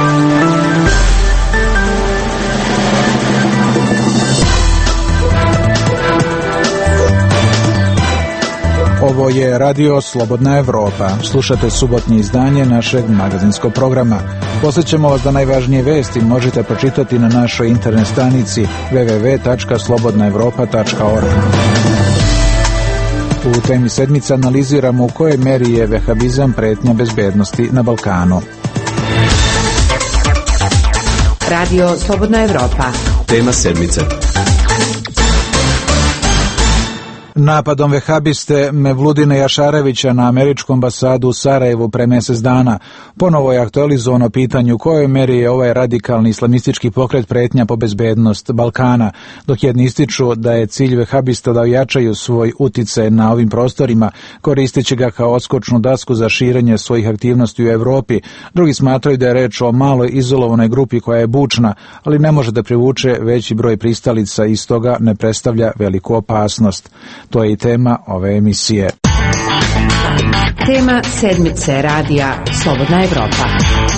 Ovo je Radio Slobodna Evropa. Slušate subotnje izdanje našeg magazinskog programa. Posjećamo vas da najvažnije vesti možete pročitati na našoj internet stranici www.slobodnaevropa.org. U temi sedmice analiziramo u kojoj meri je vehabizam pretnja bezbednosti na Balkanu. Radio Slobodna Evropa. Tema sedmice. Napadom vehabiste Mevludina Jašarevića na američku ambasadu u Sarajevu pre mjesec dana ponovo je aktualizovano pitanje u kojoj meri je ovaj radikalni islamistički pokret pretnja po bezbednost Balkana, dok jedni ističu da je cilj vehabista da ojačaju svoj uticaj na ovim prostorima, koristeći ga kao odskočnu dasku za širenje svojih aktivnosti u Evropi. Drugi smatraju da je reč o maloj izolovanoj grupi koja je bučna, ali ne može da privuče veći broj pristalica i stoga ne predstavlja veliku opasnost. To je i tema ove emisije. Tema sedmice radija Slobodna Evropa.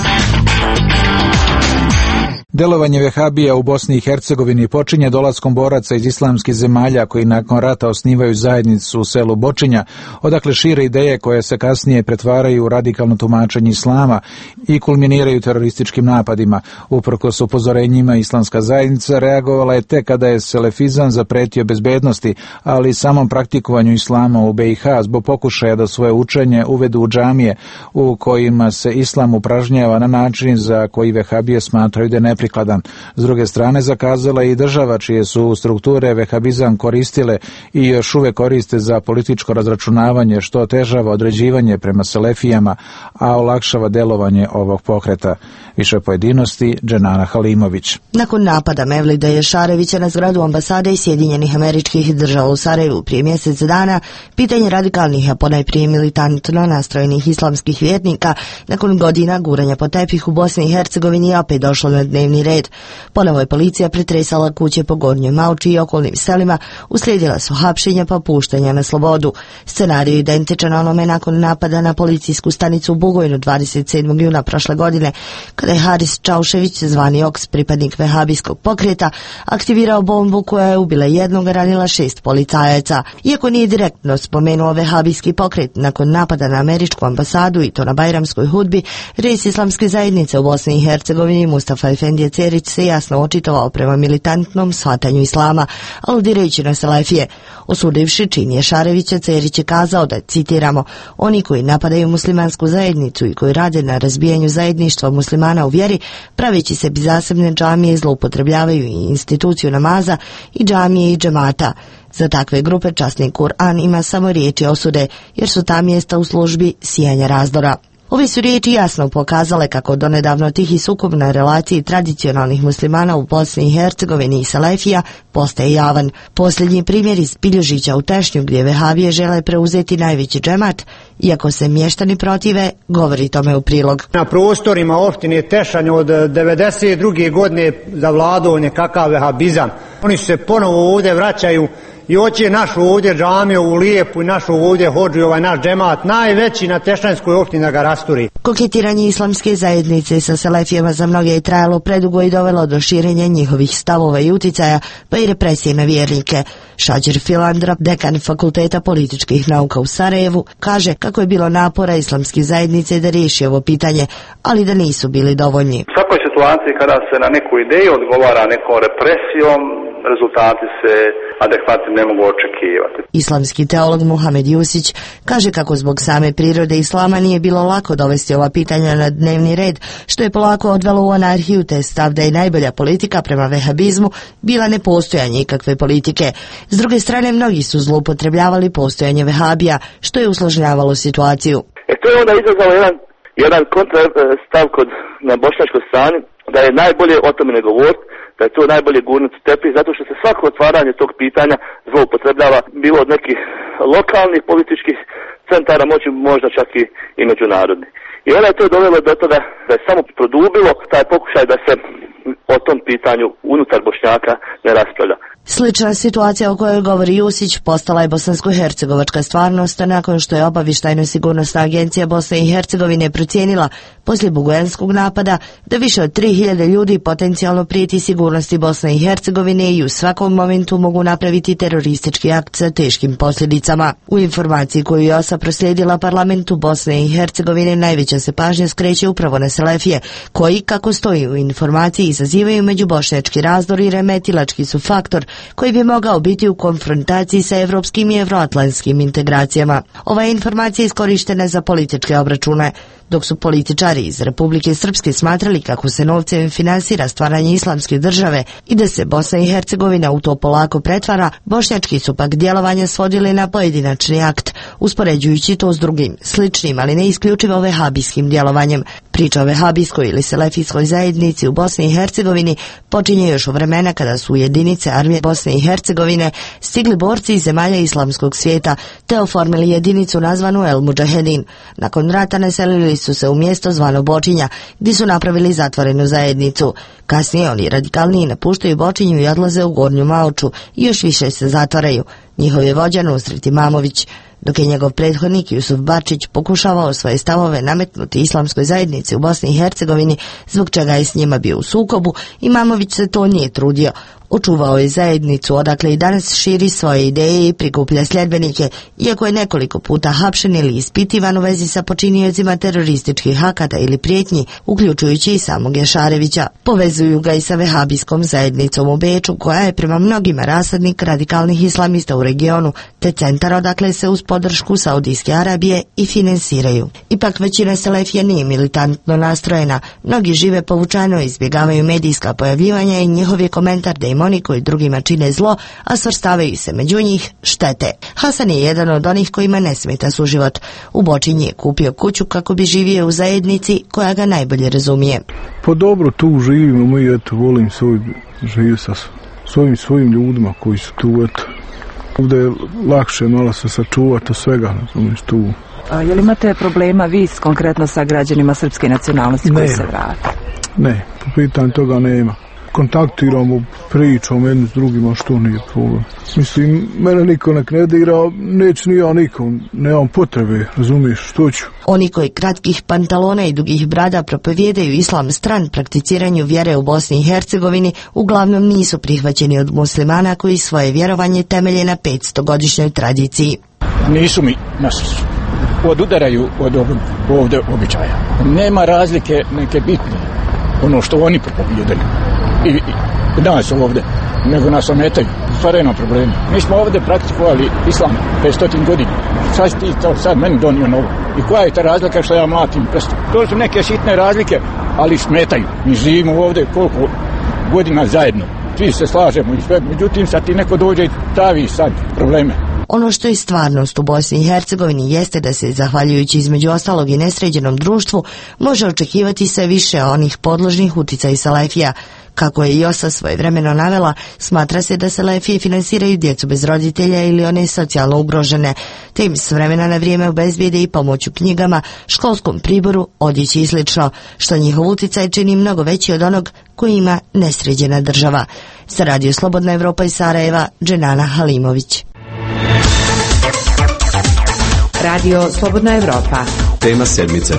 Delovanje vehabija u Bosni i Hercegovini počinje dolaskom boraca iz islamskih zemalja koji nakon rata osnivaju zajednicu u selu Bočinja, odakle šire ideje koje se kasnije pretvaraju u radikalno tumačenje islama i kulminiraju terorističkim napadima. Uprkos upozorenjima, islamska zajednica reagovala je tek kada je selefizam zapretio bezbednosti, ali i samom praktikovanju islama u BiH zbog pokušaja da svoje učenje uvedu u džamije u kojima se islam upražnjava na način za koji vehabije smatraju da je neprikladan. S druge strane, zakazala i država čije su strukture vehabizam koristile i još uvek koriste za političko razračunavanje, što otežava određivanje prema selefijama, a olakšava delovanje ovog pokreta. Više pojedinosti, Dženana Halimović. Nakon napada Mevlida Jašarevića na zgradu ambasade Sjedinjenih Američkih Država u Sarajevu prije mjesec dana, pitanje radikalnih, a ponajprije militantno nastrojenih islamskih vjernika nakon godina guranja po tepih u Bosni i Hercegovini je opet došlo na dnevni red. Ponovo je policija pretresala kuće po Gornjoj Mauči i okolnim selima, uslijedila su hapšenja pa puštanja na slobodu. Scenarij je identičan onome nakon napada na policijsku stanicu u Bugojnu 27. juna prošle godine, kada je Haris Čaušević, zvani Oks, pripadnik vehabijskog pokreta, aktivirao bombu koja je ubila jednog, ranila 6 policajaca. Iako nije direktno spomenuo vehabijski pokret, nakon napada na američku ambasadu i to na Bajramskoj hudbi, res islamske zajednice u Bosni i Hercegovini Mustafa Efendije Cerić se jasno očitovao prema militantnom shvatanju islama, aludirajući na selefije. Osudivši čin Jašarevića, Cerić je kazao da, citiramo, oni koji napadaju muslimansku zajednicu i koji rade na razbijanju zajedništva muslimana u vjeri, praveći sebi zasebne džamije, zloupotrebljavaju i instituciju namaza i džamije i džemata. Za takve grupe časni Kur'an ima samo riječi osude, jer su ta mjesta u službi sijanja razdora. Ove su riječi jasno pokazale kako donedavno tihi sukob na relaciji tradicionalnih muslimana u Bosni i Hercegovini i selefija postaje javan. Posljednji primjer iz Piljužića u Tešnju, gdje vehabije žele preuzeti najveći džemat, iako se mještani protive, govori tome u prilog. Na prostorima opštine Tešanj od 92. godine zavladao nekakav vehabizam. Oni se ponovo ovdje vraćaju i hoće našu ovdje džamiju u Lijepu i našu ovdje hodžu, ovaj naš džemat, najveći na Tešanjskoj opštini, da ga rasturi. Koketiranje islamske zajednice sa selefijama za mnoge je trajalo predugo i dovelo do širenja njihovih stavova i uticaja, pa i represije na vjernike. Šađer Filandra, dekan Fakulteta političkih nauka u Sarajevu, kaže kako je bilo napora islamske zajednice da riješi ovo pitanje, ali da nisu bili dovoljni. U svakoj situaciji kada se na neku ideju odgovara nekom represijom, rezultati se adekvatni ne mogu očekivati. Islamski teolog Muhamed Jusić kaže kako zbog same prirode islama nije bilo lako dovesti ova pitanja na dnevni red, što je polako odvelo u anarhiju, te stav da je najbolja politika prema vehabizmu bila nepostojanje ikakve politike. S druge strane, mnogi su zloupotrebljavali postojanje vehabija, što je usložnjavalo situaciju. To je onda izazvalo jedan kontra stav na bošnjačkoj strani, da je najbolje o tome ne govoriti, da je to najbolje gurnuti tepih, zato što se svako otvaranje tog pitanja zloupotrebljava, bilo od nekih lokalnih političkih centara moći, možda čak i međunarodni. I onda je to dovelo do toga da je samo produbilo taj pokušaj da se o tom pitanju unutar Bošnjaka ne raspravlja. Slična situacija o kojoj govori Jusić postala je bosansko-hercegovačka stvarnost nakon što je obavještajno-sigurnosna agencija Bosne i Hercegovine procijenila poslije bugojanskog napada da više od 3000 ljudi potencijalno prijeti sigurnosti Bosne i Hercegovine i u svakom momentu mogu napraviti teroristički akt sa teškim posljedicama. U informaciji koju je OSA proslijedila parlamentu Bosne i Hercegovine najveća se pažnja skreće upravo na selefije, koji, kako stoji u informaciji, izazivaju međubošnjački razdor i remetilački su faktor koji bi mogao biti u konfrontaciji sa evropskim i evroatlantskim integracijama. Ova informacija iskorištena za političke obračune, dok su političari iz Republike Srpske smatrali kako se novcem finansira stvaranje islamske države i da se Bosna i Hercegovina u to polako pretvara, bošnjački su pak djelovanja svodili na pojedinačni akt, uspoređujući to s drugim, sličnim, ali ne isključivo vehabijskim djelovanjem. Priča o vehabijskoj ili selefijskoj zajednici u Bosni i Hercegovini počinje još u vremena kada su u jedinice armije Bosne i Hercegovine stigli borci iz zemalja islamskog svijeta te oformili jedinicu nazvanu El Mudžahedin. Nakon rata naselili su se u mjesto zvano Bočinja, gdje su napravili zatvorenu zajednicu. Kasnije oni radikalniji napuštaju Bočinju i odlaze u Gornju Maoču i još više se zatvaraju. Njihov je vođa Nusret Imamović, dok je njegov prethodnik Jusuf Bačić pokušavao svoje stavove nametnuti islamskoj zajednici u Bosni i Hercegovini, zbog čega je s njima bio u sukobu. Imamović se to nije trudio. Očuvao je zajednicu, odakle i danas širi svoje ideje i prikuplja sljedbenike, iako je nekoliko puta hapšen ili ispitivan u vezi sa počiniocima terorističkih akata ili prijetnji, uključujući i samog Jašarevića. Povezuju ga i sa vehabijskom zajednicom u Beču, koja je prema mnogima rasadnik radikalnih islamista u regionu, te centar odakle se uz podršku Saudijske Arabije i finansiraju. Ipak većina selefija nije militantno nastrojena, mnogi žive povučano, izbjegavaju medijska pojavljivanja i njihov je komentar da im oni koji drugima čine zlo, a svrstavaju se među njih, štete. Hasan je jedan od onih kojima ne smeta suživot. U Bočinji je kupio kuću kako bi živio u zajednici koja ga najbolje razumije. Pa dobro, tu živimo, mi eto, volim živjeti sa svojim ljudima koji su tu, eto. Ovdje je lakše malo se sačuvati svega, razumiješ, tu. Je li imate problema vi konkretno sa građanima srpske nacionalnosti koji se vrate? Ne, po pitanju toga nema. Kontaktiramo, pričamo jedni s drugima, što nije problem. Mislim, mene niko ne dira, neće ni ja nikom, nemam potrebe, razumiješ, što ću. Oni koji kratkih pantalona i dugih brada propovijedaju islam stran prakticiranju vjere u Bosni i Hercegovini, uglavnom nisu prihvaćeni od muslimana koji svoje vjerovanje temelje na 500-godišnjoj tradiciji. Nisu mi na srcu. Odudaraju od ovdje običaja. Nema razlike neke bitne, ono što oni propovijedaju. I danas ovdje, nego nas ometaju, stvaraju nam problemi. Mi smo ovdje praktikovali islam 500 godina. Sad ti to sad meni donio novo. I koja je ta razlika što ja mlatim prstom? To su neke sitne razlike, ali smetaju. Mi živimo ovdje koliko godina zajedno. Svi se slažemo i sve, međutim sad ti neko dođe i stavi sad probleme. Ono što je stvarnost u Bosni i Hercegovini jeste da se, zahvaljujući između ostalog i nesređenom društvu, može očekivati sve više onih podložnih uticaj selefija. Kako je i OSA svojevremeno navela, smatra se da selefije finansiraju djecu bez roditelja ili one socijalno ugrožene, te im s vremena na vrijeme obezbijede i pomoć u knjigama, školskom priboru, odjeći i slično, što njihov uticaj čini mnogo veći od onog koji ima nesređena država. Za Radio Slobodna Evropa iz Sarajeva, Dženana Halimović. Radio Slobodna Evropa. Tema sedmice.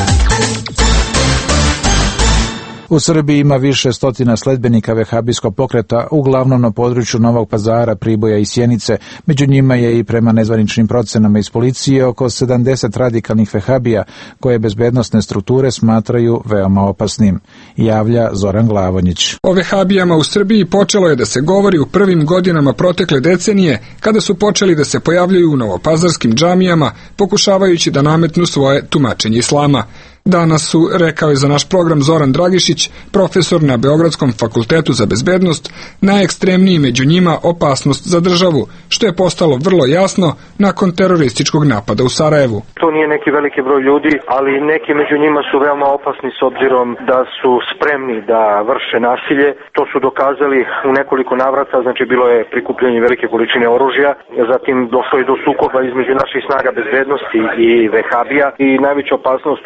U Srbiji ima više stotina sledbenika vehabijskog pokreta, uglavnom na području Novog Pazara, Priboja i Sjenice. Među njima je i prema nezvaničnim procenama iz policije oko 70 radikalnih vehabija koje bezbednosne strukture smatraju veoma opasnim, javlja Zoran Glavonjić. O vehabijama u Srbiji počelo je da se govori u prvim godinama protekle decenije, kada su počeli da se pojavljuju u novopazarskim džamijama, pokušavajući da nametnu svoje tumačenje islama. Danas su, rekao je za naš program Zoran Dragišić, profesor na Beogradskom fakultetu za bezbednost, najekstremniji među njima opasnost za državu, što je postalo vrlo jasno nakon terorističkog napada u Sarajevu. To nije neki veliki broj ljudi, ali neki među njima su veoma opasni s obzirom da su spremni da vrše nasilje. To su dokazali u nekoliko navrata, znači bilo je prikupljanje velike količine oružja, zatim došlo je do sukoba između naših snaga bezbednosti i vehabija i najveća opasnost od njih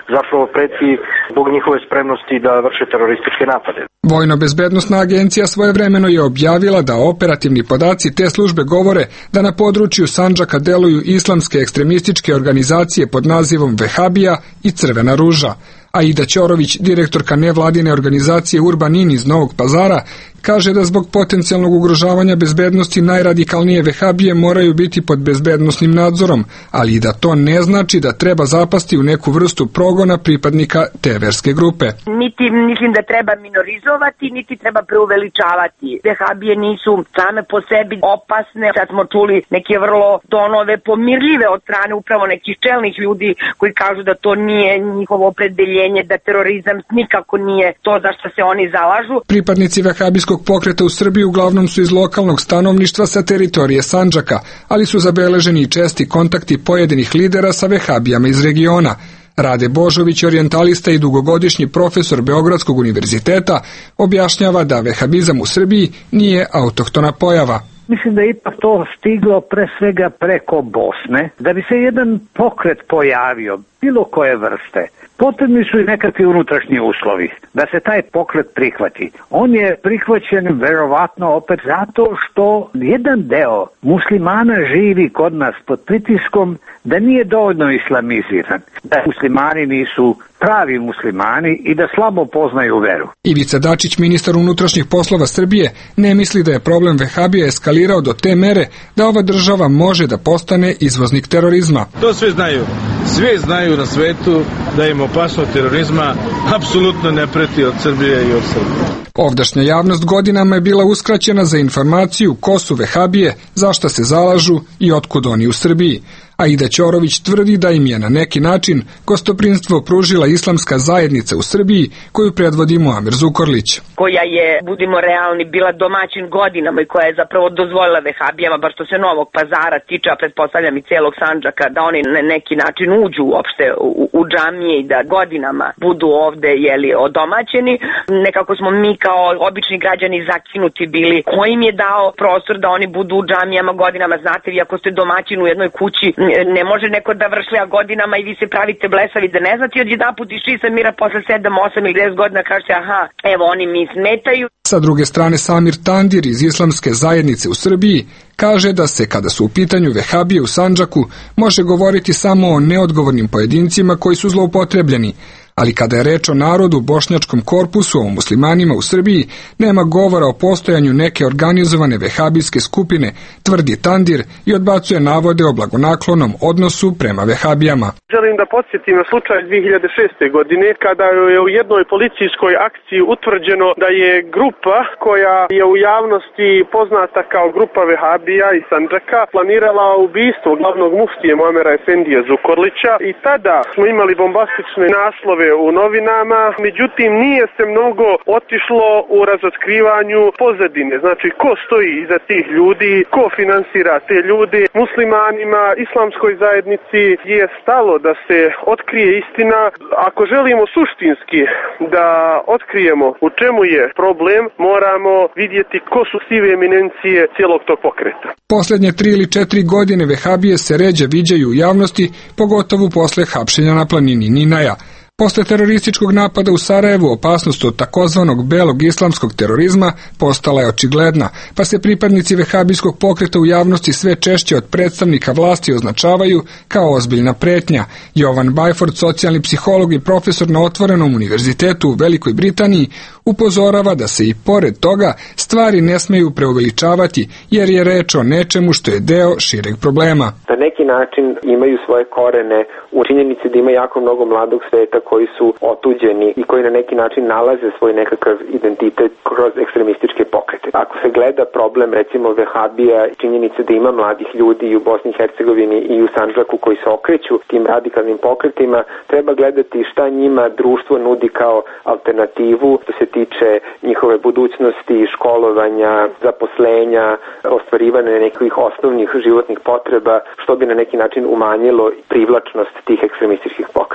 zapravo preti zbog njihove spremnosti da vrše terorističke napade. Vojno-bezbednosna agencija svojevremeno je objavila da operativni podaci te službe govore da na području Sandžaka deluju islamske ekstremističke organizacije pod nazivom Vehabija i Crvena ruža. Aida Ćorović, direktorka nevladine organizacije Urbanin iz Novog Pazara, kaže da zbog potencijalnog ugrožavanja bezbednosti najradikalnije vehabije moraju biti pod bezbednosnim nadzorom, ali i da to ne znači da treba zapasti u neku vrstu progona pripadnika te verske grupe. Niti mislim da treba minorizovati, niti treba preuveličavati. Vehabije nisu same po sebi opasne. Sad smo čuli neke vrlo tonove pomirljive od strane upravo nekih čelnih ljudi koji kažu da to nije njihovo opredeljenje, da terorizam nikako nije to za što se oni zalažu. Pripadnici vehabijskog pokreta u Srbiji uglavnom su iz lokalnog stanovništva sa teritorije Sandžaka, ali su zabeleženi i česti kontakti pojedinih lidera sa vehabijama iz regiona. Rade Božović, orijentalista i dugogodišnji profesor Beogradskog univerziteta, objašnjava da vehabizam u Srbiji nije autohtona pojava. Mislim da je ipak to stiglo pre svega preko Bosne. Da bi se jedan pokret pojavio, bilo koje vrste, potrebni su i nekakvi unutrašnji uslovi da se taj pokret prihvati. On je prihvaćen verovatno opet zato što jedan deo muslimana živi kod nas pod pritiskom da nije dovoljno islamiziran, da muslimani nisu pravi muslimani i da slabo poznaju veru. Ivica Dačić, ministar unutrašnjih poslova Srbije, ne misli da je problem vehabija eskalirao do te mere da ova država može da postane izvoznik terorizma. To svi znaju. Svi znaju na svetu da im opasnost terorizma apsolutno ne preti od Srbije i od Srbije. Ovdašnja javnost godinama je bila uskraćena za informaciju ko su vehabije, za šta se zalažu i otkud oni u Srbiji. Aida Ćorović tvrdi da im je na neki način gostoprinstvo pružila islamska zajednica u Srbiji koju predvodi Muamer Zukorlić. Koja je, budimo realni, bila domaćin godinama i koja je zapravo dozvolila vehabijama, bar što se Novog Pazara tiče, a pretpostavljam i celog Sandžaka, da oni na neki način uđu uopšte u džamije i da godinama budu ovde odomaćeni. Nekako smo mi kao obični građani zakinuti bili. Ko im je dao prostor da oni budu u džamijama godinama? Znate, vi ako ste domaćin u jednoj kući, ne može neko da vršlja godinama i vi se pravite blesavi da ne znate, odjedanput iz čista mira posle 7, 8 ili 10 godina kažete aha, evo oni mi smetaju. Sa druge strane, Samir Tandir iz islamske zajednice u Srbiji kaže da se, kada su u pitanju vehabije u Sandžaku, može govoriti samo o neodgovornim pojedincima koji su zloupotrebljeni, ali kada je reč o narodu, bošnjačkom korpusu, o muslimanima u Srbiji, nema govora o postojanju neke organizovane vehabijske skupine, tvrdi Tandir i odbacuje navode o blagonaklonom odnosu prema vehabijama. Želim da podsjetim na slučaj 2006. godine kada je u jednoj policijskoj akciji utvrđeno da je grupa koja je u javnosti poznata kao grupa vehabija iz Sandžaka planirala ubistvo glavnog muftije Muamera Efendije Zukorlića i tada smo imali bombastične naslove u novinama, međutim nije se mnogo otišlo u razotkrivanju pozadine, znači ko stoji iza tih ljudi, ko finansira te ljude. Muslimanima, islamskoj zajednici je stalo da se otkrije istina. Ako želimo suštinski da otkrijemo u čemu je problem, moramo vidjeti ko su sive eminencije cijelog tog pokreta. Poslednje 3 ili 4 godine vehabije se ređe viđaju u javnosti, pogotovo posle hapšenja na planini Ninaja. Posle terorističkog napada u Sarajevu opasnost od takozvanog belog islamskog terorizma postala je očigledna, pa se pripadnici vehabijskog pokreta u javnosti sve češće od predstavnika vlasti označavaju kao ozbiljna pretnja. Jovan Bajford, socijalni psiholog i profesor na Otvorenom univerzitetu u Velikoj Britaniji, upozorava da se i pored toga stvari ne smeju preuveličavati jer je reč o nečemu što je deo šireg problema. Na neki način imaju svoje korene u činjenici da ima jako mnogo mladog sveta koji su otuđeni i koji na neki način nalaze svoj nekakav identitet kroz ekstremističke pokrete. Ako se gleda problem recimo vehabija, činjenice da ima mladih ljudi i u Bosni i Hercegovini i u Sandžaku koji se okreću tim radikalnim pokretima, treba gledati šta njima društvo nudi kao alternativu što se tiče njihove budućnosti, školovanja, zaposlenja, ostvarivanja nekih osnovnih životnih potreba, što bi na neki način umanjilo privlačnost tih ekstremističkih pokreta.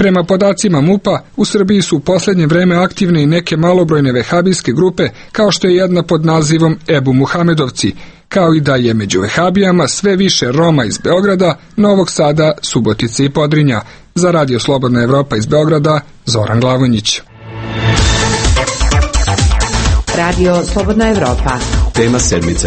Prema podacima MUP-a, u Srbiji su u posljednje vreme aktivne i neke malobrojne vehabijske grupe, kao što je jedna pod nazivom Ebu Muhamedovci, kao i da je među vehabijama sve više Roma iz Beograda, Novog Sada, Subotice i Podrinja. Za Radio Slobodna Evropa iz Beograda, Zoran Glavonjić. Radio Slobodna Evropa. Tema sedmice.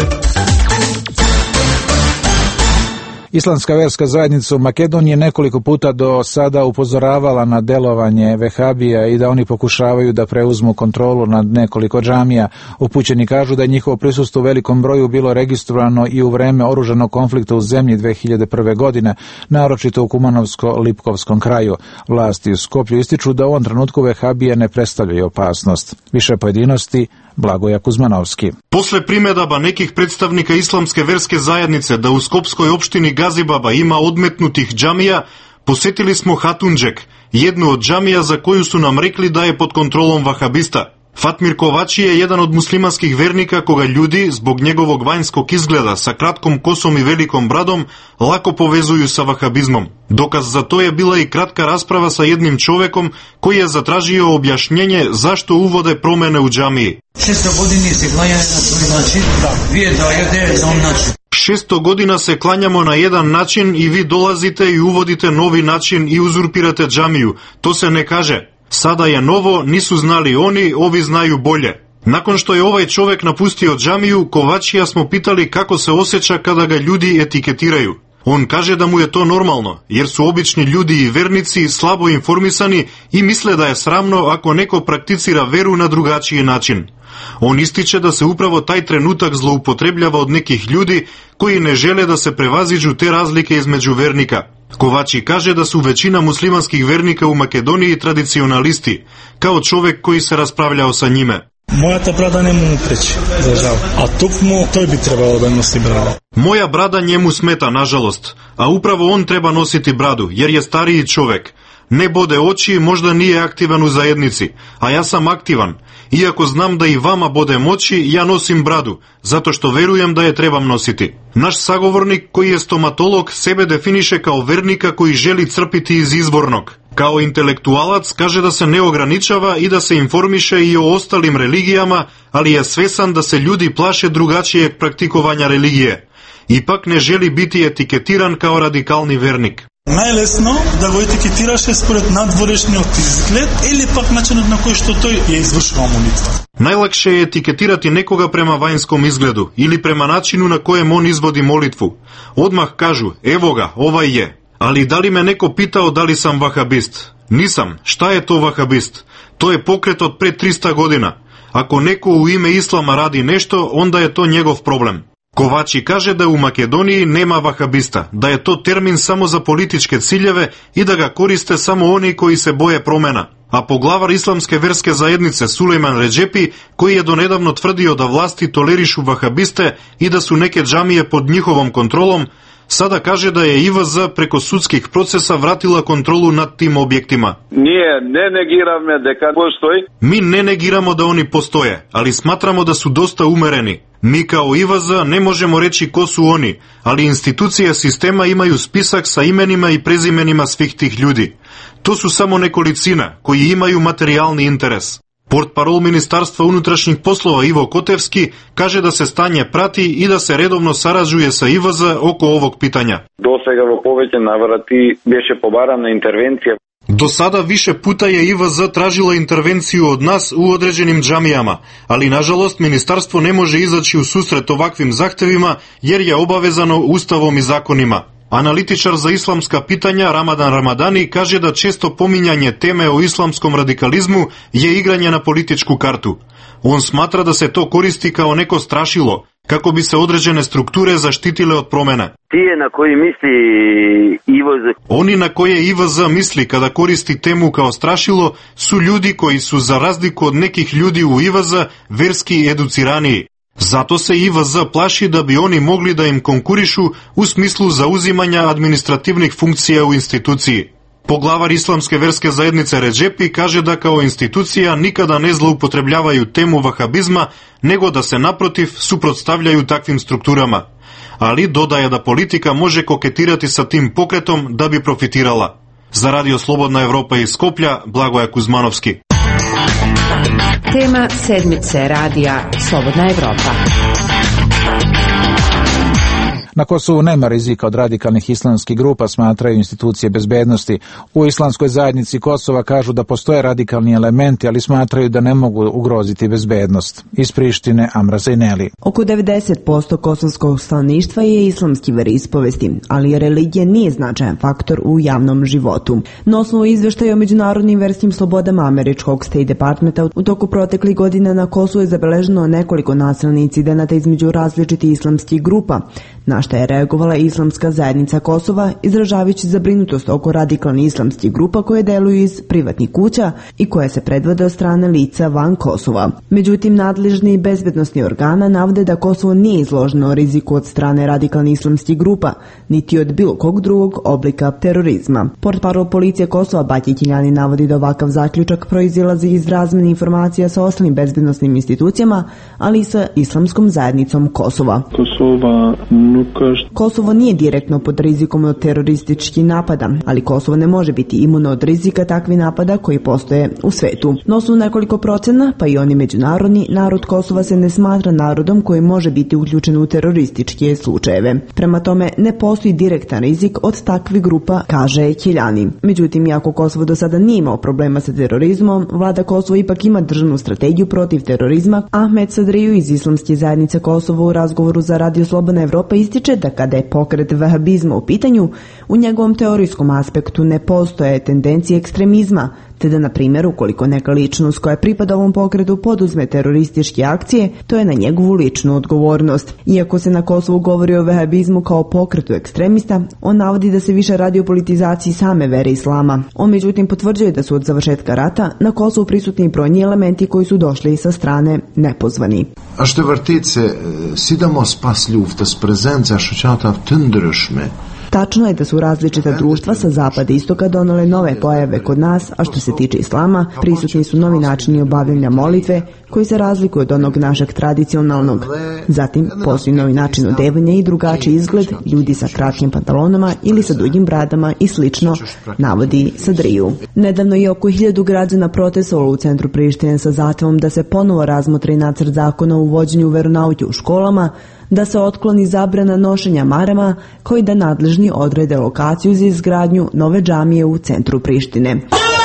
Islamska verska zajednica u Makedoniji je nekoliko puta do sada upozoravala na delovanje vehabija i da oni pokušavaju da preuzmu kontrolu nad nekoliko džamija. Upućeni kažu da je njihovo prisustvo u velikom broju bilo registrovano i u vreme oružanog konflikta u zemlji 2001. godine, naročito u Kumanovsko-Lipkovskom kraju. Vlasti u Skoplju ističu da u ovom trenutku vehabije ne predstavljaju opasnost. Više pojedinosti Blagoja Kuzmanovski. Posle primedaba nekih predstavnika islamske verske zajednice da u skopskoj opštini Gazibaba ima odmetnutih džamija, posetili smo Hatundžek, jednu od džamija za koju su nam rekli da je pod kontrolom vahabista. Fatmir Kovači je jedan od muslimanskih vernika koga ljudi, zbog njegovog vanjskog izgleda sa kratkom kosom i velikom bradom, lako povezuju sa vahabizmom. Dokaz za to je bila i kratka rasprava sa jednim čovekom koji je zatražio objašnjenje zašto uvode promene u džamiji. 600 godina se klanja na svoj način, vi dajete na način. 600 godina se klanjamo na jedan način i vi dolazite i uvodite novi način i uzurpirate džamiju. To se ne kaže. Sada je novo, nisu znali oni, ovi znaju bolje. Nakon što je ovaj čovek napustio džamiju, Kovačija smo pitali kako se osjeća kada ga ljudi etiketiraju. On kaže da mu je to normalno, jer su obični ljudi i vernici slabo informisani i misle da je sramno ako neko prakticira veru na drugačiji način. On ističe da se upravo taj trenutak zloupotrebljava od nekih ljudi koji ne žele da se prevaziđu te razlike između vernika. Kovači kaže da su većina muslimanskih vernika u Makedoniji tradicionalisti, kao čovek koji se raspravljao sa njime. Мојата брада не му пречи, за жал. А токму тој би требало да носи брада. Moja brada njemu smeta, nažalost, a upravo on treba nositi bradu, jer je stariji čovek. Ne bode oči, možda nije aktivan u zajednici, a ja sam aktivan. Iako znam da i vama bodem oči, ja nosim bradu, zato što verujem da je trebam nositi. Naš sagovornik, koji je stomatolog, sebe definiše kao vernika koji želi crpiti iz izvornog. Kao intelektualac kaže da se ne ograničava i da se informiše i o ostalim religijama, ali je svesan da se ljudi plaše drugačijeg praktikovanja religije. Ipak ne želi biti etiketiran kao radikalni vernik. Најлесно да го етикетираше според надворешниот изглед или пак начинот на кој што тој ја извршува молитва. Najlakše je etiketirati nekoga prema vanjskom izgledu ili prema načinu na kojem on izvodi molitvu. Odmah kažu, evo ga, ovaj je. Ali da li me neko pitao da li sam vahabist? Nisam. Šta je to vahabist? To je pokret od pre 300 godina. Ako neko u ime islama radi nešto, onda je to njegov problem. Kovači kaže da u Makedoniji nema vahabista, da je to termin samo za političke ciljeve i da ga koriste samo oni koji se boje promena. A poglavar islamske verske zajednice Sulejman Redžepi, koji je donedavno tvrdio da vlasti tolerišu vahabiste i da su neke džamije pod njihovom kontrolom, sada kaže da je IVZ preko sudskih procesa vratila kontrolu nad tim objektima. Mi ne negiramo da oni postoje, ali smatramo da su dosta umereni. Mi kao IVZ ne možemo reći ko su oni, ali institucije sistema imaju spisak sa imenima i prezimenima svih tih ljudi. To su samo nekolicina koji imaju materijalni interes. Portparol Ministarstva unutrašnjih poslova Ivo Kotevski kaže da se stanje prati i da se redovno sarađuje sa IVZ oko ovog pitanja. Do sada više puta je IVZ tražila intervenciju od nas u određenim džamijama, ali nažalost ministarstvo ne može izaći u susret ovakvim zahtevima jer je obavezano ustavom i zakonima. Analitičar za islamska pitanja Ramadan Ramadani kaže da često pominjanje teme o islamskom radikalizmu je igranje na političku kartu. On smatra da se to koristi kao neko strašilo, kako bi se određene strukture zaštitile od promjena. Oni na koje IVZ misli kada koristi temu kao strašilo su ljudi koji su, za razliku od nekih ljudi u IVZ, verski educiraniji. Zato se IVZ plaši da bi oni mogli da im konkurišu u smislu zauzimanja administrativnih funkcija u instituciji. Poglavar islamske verske zajednice Redžepi kaže da kao institucija nikada ne zloupotrebljavaju temu vahabizma, nego da se naprotiv suprotstavljaju takvim strukturama. Ali dodaje da politika može koketirati sa tim pokretom da bi profitirala. Za Radio Slobodna Evropa iz Skoplja, Blagoje Kuzmanovski. Tema sedmice radija Slobodna Evropa. Na Kosovu nema rizika od radikalnih islamskih grupa, smatraju institucije bezbednosti. U islamskoj zajednici Kosova kažu da postoje radikalni elementi, ali smatraju da ne mogu ugroziti bezbednost. Iz Prištine, Amra Zejneli. Oko 90% kosovskog stanovništva je islamski veroispovesti, ali religija nije značajan faktor u javnom životu. Na osnovu izveštaja o međunarodnim verskim slobodama američkog State Departmenta u toku proteklih godina na Kosovu je zabeleženo nekoliko nasilnih incidenata između različitih islamskih grupa, na što je reagovala islamska zajednica Kosova, izražavajući zabrinutost oko radikalnih islamskih grupa koje deluju iz privatnih kuća i koje se predvode od strane lica van Kosova. Međutim, nadležni bezbednosni organa navode da Kosovo nije izloženo riziku od strane radikalnih islamskih grupa, niti od bilo kog drugog oblika terorizma. Portparol policije Kosova Batje Kiljani navodi da ovakav zaključak proizilazi iz razmene informacija sa ostalim bezbednosnim institucijama, ali i sa islamskom zajednicom Kosova. Kosovo nije direktno pod rizikom od terorističkih napada, ali Kosovo ne može biti imuno od rizika takvih napada koji postoje u svetu. Na osnovu nekoliko procena, pa i oni međunarodni, narod Kosova se ne smatra narodom koji može biti uključen u terorističke slučajeve. Prema tome, ne postoji direktan rizik od takvih grupa, kaže Kiljani. Međutim, iako Kosovo do sada nije imao problema sa terorizmom, vlada Kosova ipak ima državnu strategiju protiv terorizma. Ahmed Sadriju iz islamske zajednice Kosova u razgovoru za Radio Slobodna Evropa ističe da kada je pokret vahabizma u pitanju, u njegovom teorijskom aspektu ne postoje tendencije ekstremizma, te da, na primjer, ukoliko neka ličnost koja pripada ovom pokretu poduzme terorističke akcije, to je na njegovu ličnu odgovornost. Iako se na Kosovu govori o vahabizmu kao pokretu ekstremista, on navodi da se više radi o politizaciji same vere islama. On međutim potvrđuje da su od završetka rata na Kosovu prisutni brojni elementi koji su došli sa strane nepozvani. A što vrtice, sidamo spas ljuftas prezenca šućata tundrušme. Tačno je da su različita društva sa zapada i istoka donale nove pojave kod nas, a što se tiče islama, prisutni su novi načini obavljanja molitve koji se razlikuju od onog našeg tradicionalnog. Zatim, postoji novi način odevanja i drugačiji izgled, ljudi sa kratkim pantalonama ili sa dugim bradama i slično, navodi Sadriju. Nedavno je oko 1000 građana protestovalo u centru Prištine sa zahtevom da se ponovo razmotri nacrt zakona o uvođenju veronauke u školama, da se otkloni zabrana nošenja marama, koji da nadležni odrede lokaciju za izgradnju nove džamije u centru Prištine.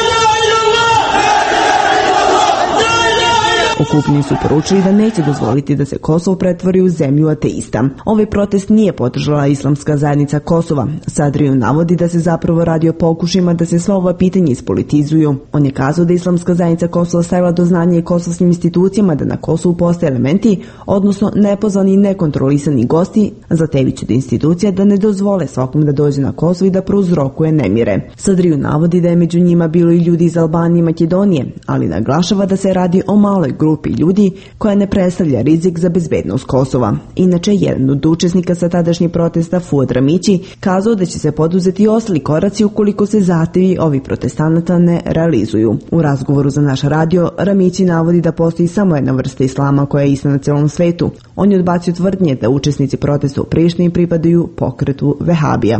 Okupljeni su poručili da neće dozvoliti da se Kosovo pretvori u zemlju ateista. Ovaj protest nije podržala islamska zajednica Kosova. Sadriju navodi da se zapravo radi o pokušajima da se sva ova pitanja ispolitizuju. On je kazao da islamska zajednica Kosova stavila do znanja i kosovskim institucijama da na Kosovu postoje elementi, odnosno nepozvani i nekontrolisani gosti, zateviću da institucija da ne dozvole svakom da dođe na Kosovo i da prouzrokuje nemire. Sadriju navodi da je među njima bilo i ljudi iz Albanije i Makedonije, ali naglašava da se radi o maloj grupi ljudi koja ne predstavlja rizik za bezbednost Kosova. Inače, jedan od učesnika sa tadašnjih protesta, Fuad Ramići, kazao da će se poduzeti ostali koraci ukoliko se zahtevi ovih protestanata ne realizuju. U razgovoru za naš radio, Ramići navodi da postoji samo jedna vrsta islama koja je ista na celom svetu. On je odbacio tvrdnje da učesnici protesta u Prištini pripadaju pokretu vehabija.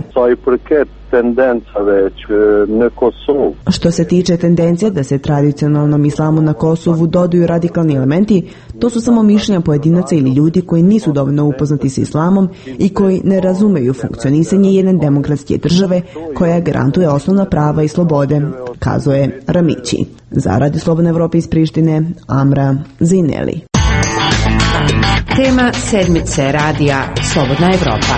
Što se tiče tendencija da se tradicionalnom islamu na Kosovu dodaju radikalni elementi, to su samo mišljenja pojedinaca ili ljudi koji nisu dovoljno upoznati sa islamom i koji ne razumeju funkcionisanje jedne demokratske države koja garantuje osnovna prava i slobode, kazao je Ramići. Za Radio Slobodna Evropa iz Prištine, Amra Zejneli. Tema sedmice radija Slobodna Evropa.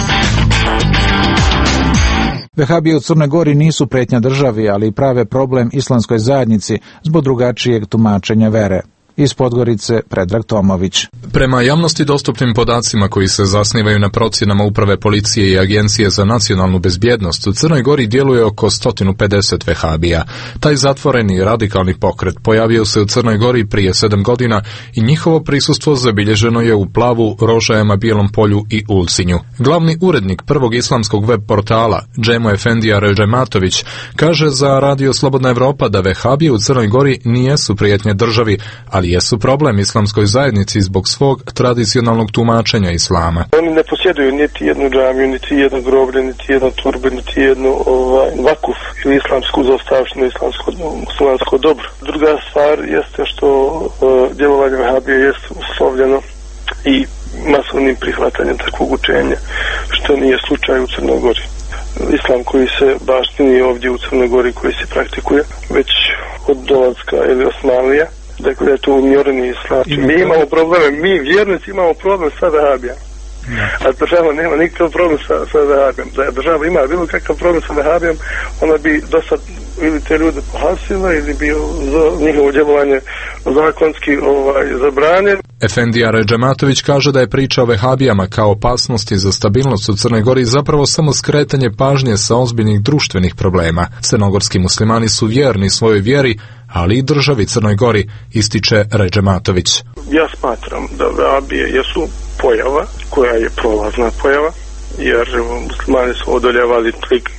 Vehabije u Crnoj Gori nisu pretnja državi, ali prave problem islamskoj zajednici zbog drugačijeg tumačenja vere. Iz Podgorice, Predrag Tomović. Prema javnosti dostupnim podacima koji se zasnivaju na procjenama Uprave policije i Agencije za nacionalnu bezbjednost, u Crnoj Gori djeluje oko 150 vehabija. Taj zatvoreni radikalni pokret pojavio se u Crnoj Gori prije 7 godina i njihovo prisustvo zabilježeno je u Plavu, Rožajama, Bijelom polju i Ulcinju. Glavni urednik prvog islamskog web portala, Džemo Efendija Ređematović, kaže za Radio Slobodna Evropa da vehabije u Crnoj Gori nijesu prijetnje državi, ali ali jesu problem islamskoj zajednici zbog svog tradicionalnog tumačenja islama. Oni ne posjeduju niti jednu džamiju, niti jedno groblje, niti jedno turbe, niti jednu vakuf ili islamsku zaostavštinu, islamsko muslimansko dobro. Druga stvar jeste što djelovanje vehabije jest uslovljeno i masovnim prihvatanjem takvog učenja, što nije slučaj u Crnoj Gori. Islam koji se baštini ovdje u Crnoj Gori, koji se praktikuje već od dolaska ili Osmanlija, dakle da je to umjereni islam. Mi imamo probleme, mi vjernici imamo problem sa vehabijama. A država nema nikakav problem sa vehabijom. Da država ima bilo kakav problem sa vehabijom, ona bi do sad ili te ljude pohasila ili bi za njihovo djelovanje zakonski zabranjen. Efendija Redžematović kaže da je priča o vehabijama kao opasnosti za stabilnost u Crnoj Gori zapravo samo skretanje pažnje sa ozbiljnih društvenih problema. Crnogorski muslimani su vjerni svojoj vjeri, ali i državi Crnoj Gori, ističe Redžematović. Ja smatram da vehabije jesu pojava koja je prolazna pojava, jer muslimani su odoljavali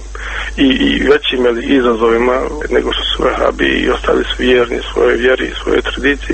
i većim izazovima nego što su vehabi i ostali su vjerni svojoj vjeri i svojoj tradiciji,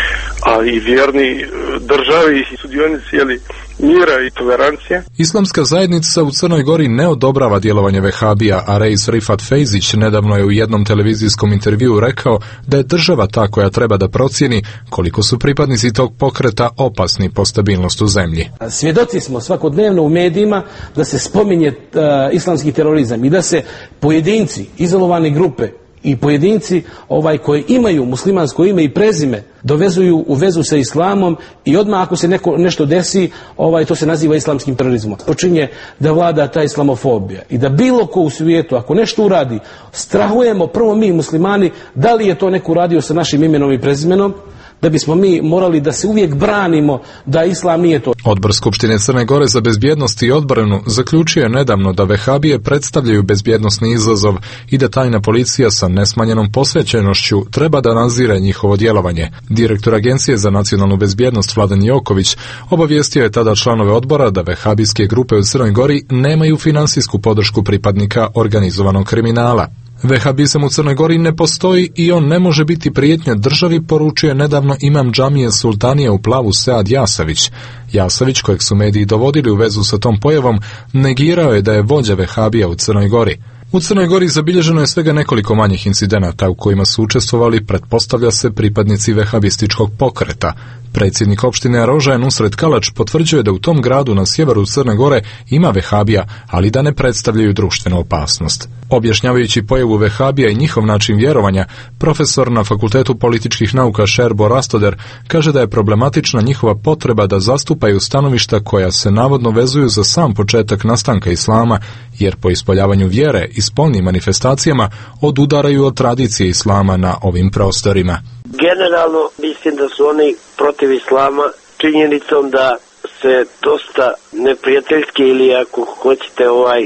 ali i vjerni državi i sudionici mira i tolerancije. Islamska zajednica u Crnoj Gori ne odobrava djelovanje vehabija, a Reis Rifat Fejzić nedavno je u jednom televizijskom intervjuu rekao da je država ta koja treba da procijeni koliko su pripadnici tog pokreta opasni po stabilnost u zemlji. Svjedoci smo svakodnevno u medijima da se spominje islamski terorizam i da se pojedinci, izolovane grupe i pojedinci koji imaju muslimansko ime i prezime dovezuju u vezu sa islamom i odmah ako se nešto desi, to se naziva islamskim terorizmom. Počinje da vlada ta islamofobija i da bilo ko u svijetu ako nešto uradi, strahujemo prvo mi muslimani da li je to neko uradio sa našim imenom i prezimenom, da bismo mi morali da se uvijek branimo da islam nije to. Odbor Skupštine Crne Gore za bezbjednost i odbranu zaključio je nedavno da vehabije predstavljaju bezbjednosni izazov i da tajna policija sa nesmanjenom posvećenošću treba da nadzire njihovo djelovanje. Direktor Agencije za nacionalnu bezbjednost Vladan Joković obavijestio je tada članove odbora da vehabijske grupe u Crnoj Gori nemaju finansijsku podršku pripadnika organizovanog kriminala. Vehabizam u Crnoj Gori ne postoji i on ne može biti prijetnja državi, poručuje nedavno imam džamije Sultanije u Plavu Sead Jasavić. Jasavić, kojeg su mediji dovodili u vezu sa tom pojavom, negirao je da je vođa vehabija u Crnoj Gori. U Crnoj Gori zabilježeno je svega nekoliko manjih incidenata u kojima su učestvovali, pretpostavlja se, pripadnici vehabističkog pokreta. Predsjednik opštine Rožaje Nusret Kalač potvrđuje da u tom gradu na sjeveru Crne Gore ima vehabija, ali da ne predstavljaju društvenu opasnost. Objašnjavajući pojavu vehabija i njihov način vjerovanja, profesor na Fakultetu političkih nauka Šerbo Rastoder kaže da je problematična njihova potreba da zastupaju stanovišta koja se navodno vezuju za sam početak nastanka islama, jer po ispoljavanju vjere i spolnim manifestacijama odudaraju od tradicije islama na ovim prostorima. Generalno mislim da su oni protiv islama činjenicom da se dosta neprijateljski ili ako hoćete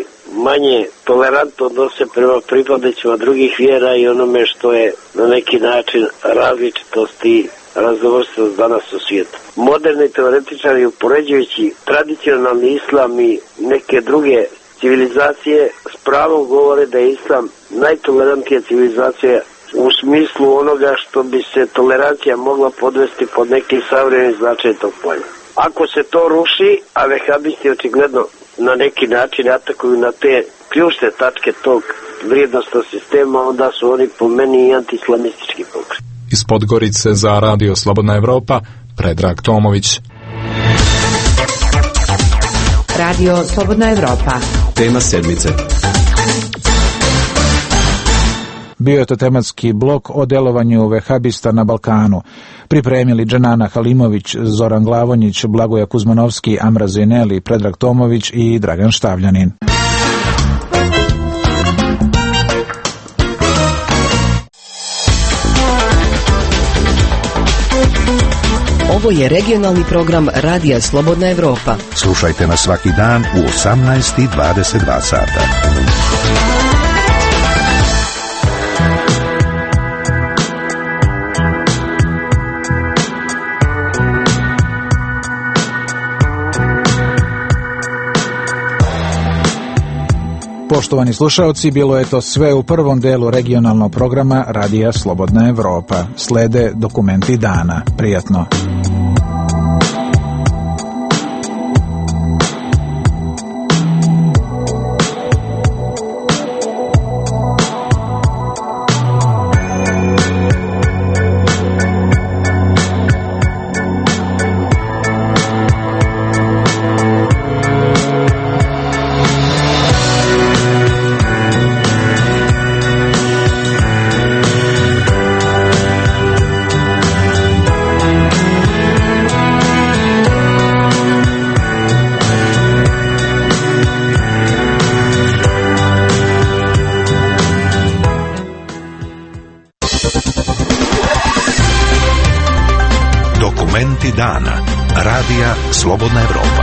manje tolerantno odnose prema pripadnicima drugih vjera i onome što je na neki način različitost i raznovrstvenost danas u svijetu. Moderni teoretičari upoređujući tradicionalni islam i neke druge civilizacije s pravom govore da je islam najtolerantnija civilizacija u smislu onoga što bi se tolerancija mogla podvesti pod neki savremeni značaj tog polja. Ako se to ruši, a vehabisti očigledno na neki način atakuju na te ključne tačke tog vrijednostnog sistema, onda su oni po meni i antiislamistički pokret. Iz Podgorice za Radio Slobodna Evropa, Predrag Tomović. Radio Slobodna Evropa. Tema sedmice. Bio je to tematski blok o delovanju vehabista na Balkanu. Pripremili Dženana Halimović, Zoran Glavonjić, Blagoja Kuzmanovski, Amra Zeneli, Predrag Tomović i Dragan Štavljanin. Ovo je regionalni program Radija Slobodna Evropa. Slušajte nas svaki dan u 18:22 sata. Poštovani slušaoci, bilo je to sve u prvom delu regionalnog programa Radija Slobodna Evropa. Slede dokumenti dana. Prijatno. Dokumenti dana. Radija Slobodna Evropa.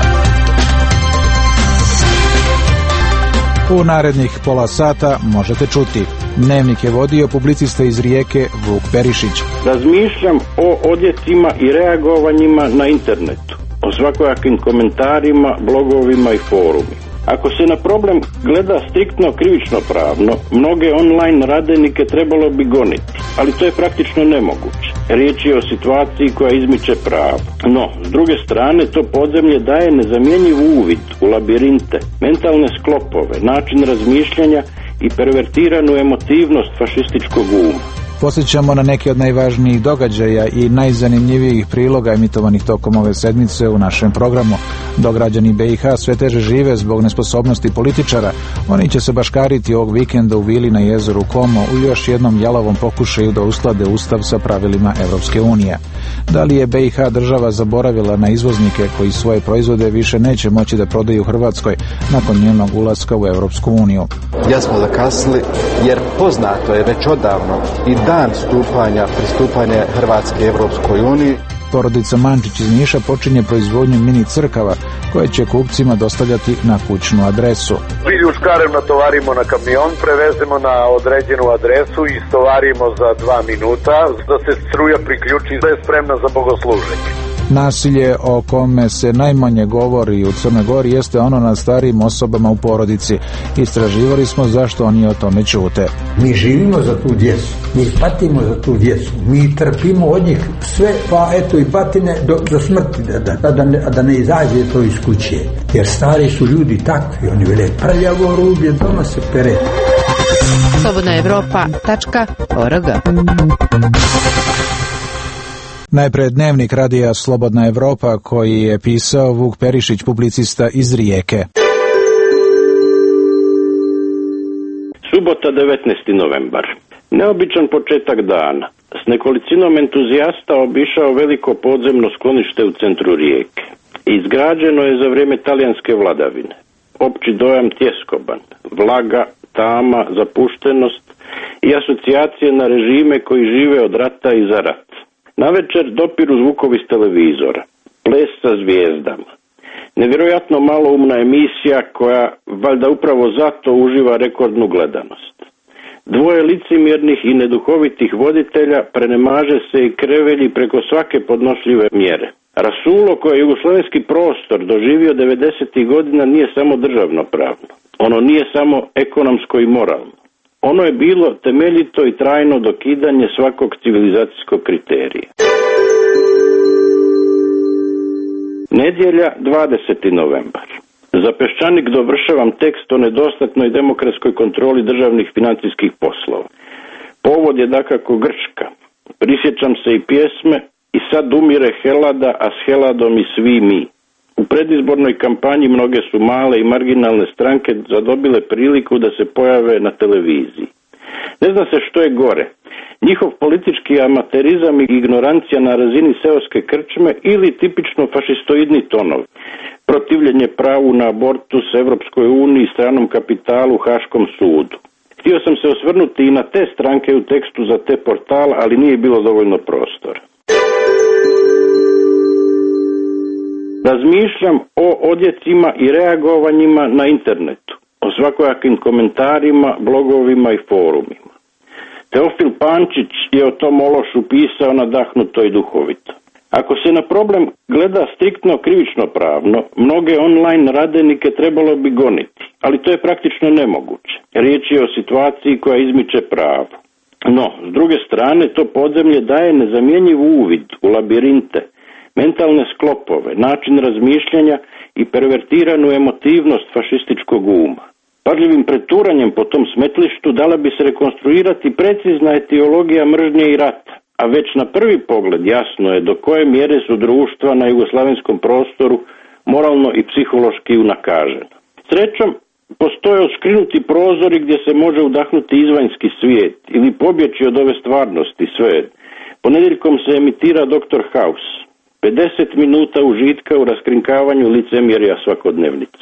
U narednih pola sata možete čuti. Dnevnik je vodio publicista iz Rijeke Vuk Perišić. Razmišljam o odjecima i reagovanjima na internetu, o svakojakim komentarima, blogovima i forumima. Ako se na problem gleda striktno krivično pravno, mnoge online radenike trebalo bi goniti, ali to je praktično nemoguće. Riječ je o situaciji koja izmiče pravo. No, s druge strane, to podzemlje daje nezamjenjiv uvid u labirinte, mentalne sklopove, način razmišljanja i pervertiranu emotivnost fašističkog uma. Posjećamo na neke od najvažnijih događaja i najzanimljivijih priloga emitovanih tokom ove sedmice u našem programu. Dok građani BiH sve teže žive zbog nesposobnosti političara, oni će se baškariti ovog vikenda u vili na jezeru Como u još jednom jalovom pokušaju da usklade ustav sa pravilima Evropske unije. Da li je BiH država zaboravila na izvoznike koji svoje proizvode više neće moći da prodaju Hrvatskoj nakon njenog ulaska u Evropsku uniju? Ja smo zakasnili jer poznato je već odavno i dan pristupanja Hrvatske Evropskoj uniji. Porodica Mančić iz Niša počinje proizvodnju mini crkava koje će kupcima dostavljati na kućnu adresu. Bilju škarem natovarimo na kamion, prevezemo na određenu adresu i stovarimo za 2 minuta da se struja priključi da je spremna za bogosluženje. Nasilje o kome se najmanje govori u Crnoj Gori jeste ono nad starijim osobama u porodici. Istraživali smo zašto oni o tome ćute. Mi živimo za tu djecu, mi patimo za tu djecu, mi trpimo od njih sve, pa eto i patine do smrti, da ne izađe to iz kuće. Jer stari su ljudi takvi, oni vele prljavo rublje, doma se pere. slobodnaevropa.org. Najprej dnevnik Radija Slobodna Evropa koji je pisao Vuk Perišić, publicista iz Rijeke. Subota 19. novembar. Neobičan početak dana. S nekolicinom entuzijasta obišao veliko podzemno sklonište u centru Rijeke. Izgrađeno je za vrijeme talijanske vladavine. Opći dojam tjeskoban, vlaga, tama, zapuštenost i asocijacije na režime koji žive od rata i za rat. Navečer dopiru zvukovi s televizora, ples sa zvijezdama. Nevjerojatno maloumna emisija koja valjda upravo zato uživa rekordnu gledanost. Dvoje licemjernih i neduhovitih voditelja prenemaže se i krevelji preko svake podnošljive mjere. Rasulo koje je jugoslovenski prostor doživio 90. godina nije samo državno pravno. Ono nije samo ekonomsko i moralno. Ono je bilo temeljito i trajno dokidanje svakog civilizacijskog kriterija. Nedjelja, 20. novembar. Za peščanik dovršavam tekst o nedostatnoj demokratskoj kontroli državnih financijskih poslova. Povod je dakako Grčka. Prisjećam se i pjesme I sad umire Helada, a s Heladom i svi mi. U predizbornoj kampanji mnoge su male i marginalne stranke zadobile priliku da se pojave na televiziji. Ne zna se što je gore, njihov politički amaterizam i ignorancija na razini seoske krčme ili tipično fašistoidni tonov, protivljenje pravu na abortus, Evropskoj uniji, stranom kapitalu, Haškom sudu. Htio sam se osvrnuti i na te stranke u tekstu za te portala, ali nije bilo dovoljno prostora. Razmišljam o odjecima i reagovanjima na internetu, o svakojakim komentarima, blogovima i forumima. Teofil Pančić je o tom ološu pisao nadahnuto i duhovito. Ako se na problem gleda striktno krivično pravno, mnoge online radenike trebalo bi goniti, ali to je praktično nemoguće. Riječ je o situaciji koja izmiče pravu. No, s druge strane, to podzemlje daje nezamjenjiv uvid u labirinte, mentalne sklopove, način razmišljanja i pervertiranu emotivnost fašističkog uma. Pažljivim preturanjem po tom smetlištu dala bi se rekonstruirati precizna etiologija mržnje i rata, a već na prvi pogled jasno je do koje mjere su društva na jugoslavenskom prostoru moralno i psihološki unakažena. Srećom, postoje oskrinuti prozori gdje se može udahnuti izvanjski svijet ili pobjeći od ove stvarnosti sve. Ponedjeljkom se emitira Dr. House. 50 minuta užitka u raskrinkavanju licemjerja svakodnevnice.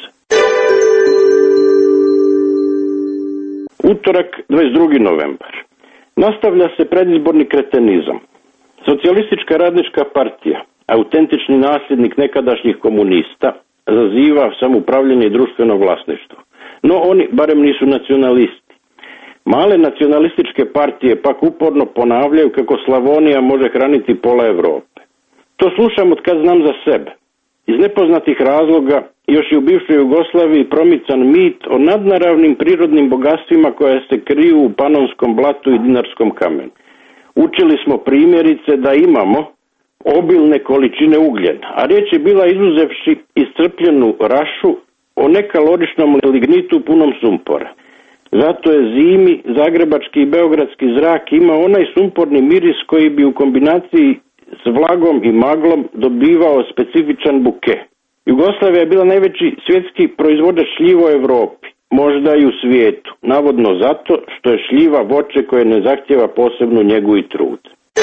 Utorak, 22. novembar. Nastavlja se predizborni kretenizam. Socijalistička radnička partija, autentični nasljednik nekadašnjih komunista, zaziva samoupravljanje i društveno vlasništvo. No oni barem nisu nacionalisti. Male nacionalističke partije pak uporno ponavljaju kako Slavonija može hraniti pola Europe. To slušam od kad znam za sebe. Iz nepoznatih razloga još i u bivšoj Jugoslaviji promican mit o nadnaravnim prirodnim bogatstvima koja se kriju u Panonskom blatu i Dinarskom kamenu. Učili smo primjerice da imamo obilne količine ugljena, a riječ je bila izuzevši iscrpljenu rašu o nekaloričnom lignitu punom sumpora. Zato je zimi zagrebački i beogradski zrak imao onaj sumporni miris koji bi u kombinaciji s vlagom i maglom dobivao specifičan buke. Jugoslavija je bila najveći svjetski proizvođač šljiva u Europi, možda i u svijetu, navodno zato što je šljiva voće koje ne zahtjeva posebnu njegu i trud.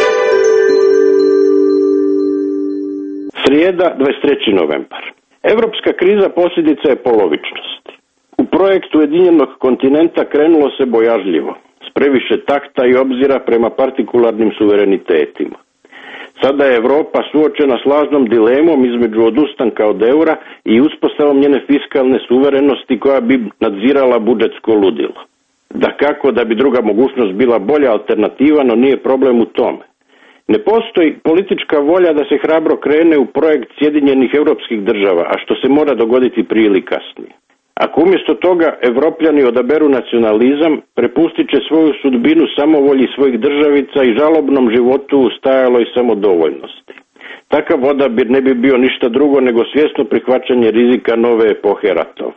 Srijeda, 23. novembar. Europska kriza posljedica je polovičnosti. U projektu Ujedinjenog kontinenta krenulo se bojažljivo, s previše takta i obzira prema partikularnim suverenitetima. Sada je Europa suočena s lažnom dilemom između odustanka od eura i uspostavom njene fiskalne suverenosti koja bi nadzirala budžetsko ludilo. Dakako da bi druga mogućnost bila bolja alternativa, no nije problem u tome. Ne postoji politička volja da se hrabro krene u projekt Sjedinjenih europskih država, a što se mora dogoditi prije ili kasnije. Ako umjesto toga Evropljani odaberu nacionalizam, prepustit će svoju sudbinu samovolji svojih državica i žalobnom životu u stajaloj samodovoljnosti. Takav odabir ne bi bio ništa drugo nego svjesno prihvaćanje rizika nove epohe ratova.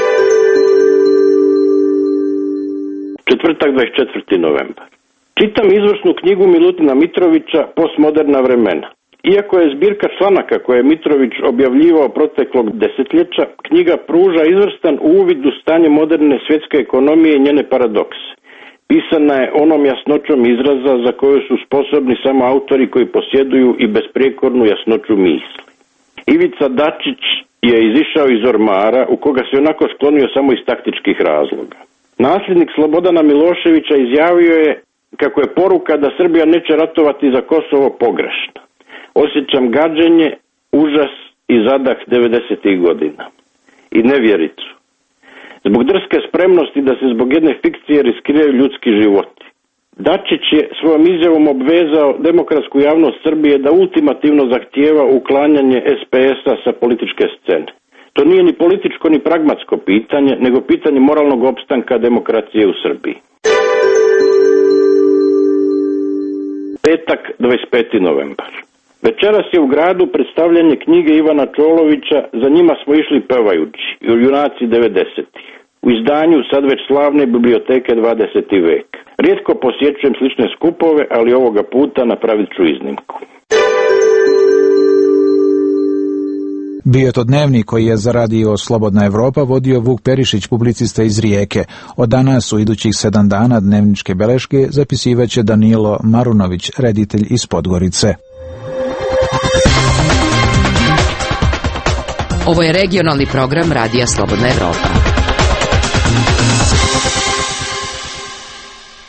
Četvrtak, 24. novembar. Čitam izvrsnu knjigu Milutina Mitrovića Postmoderna vremena. Iako je zbirka članaka koje je Mitrović objavljivao proteklog desetljeća, knjiga pruža izvrstan uvid u stanje moderne svjetske ekonomije i njene paradokse. Pisana je onom jasnoćom izraza za koju su sposobni samo autori koji posjeduju i besprijekornu jasnoću misli. Ivica Dačić je izišao iz ormara u koga se onako sklonio samo iz taktičkih razloga. Nasljednik Slobodana Miloševića izjavio je kako je poruka da Srbija neće ratovati za Kosovo pogrešna. Osjećam gađenje, užas i zadah 90. godina. I nevjericu. Zbog drske spremnosti da se zbog jedne fikcije riskiraju ljudski životi. Dačić je svojom izjavom obvezao demokratsku javnost Srbije da ultimativno zahtijeva uklanjanje SPS-a sa političke scene. To nije ni političko ni pragmatsko pitanje, nego pitanje moralnog opstanka demokracije u Srbiji. Petak, 25. novembar. Večeras je u gradu predstavljanje knjige Ivana Čolovića Za njima smo išli pevajući, junaci 90-ih. U izdanju sad već slavne biblioteke 20. vek. Rijetko posjećujem slične skupove, ali ovoga puta napravit ću iznimku. Bio je to dnevnik koji je za radio Slobodna Evropa vodio Vuk Perišić, publicista iz Rijeke. Od danas u idućih 7 dana dnevničke beleške zapisivaće Danilo Marunović, reditelj iz Podgorice. Ovo je regionalni program Radija Slobodna Evropa.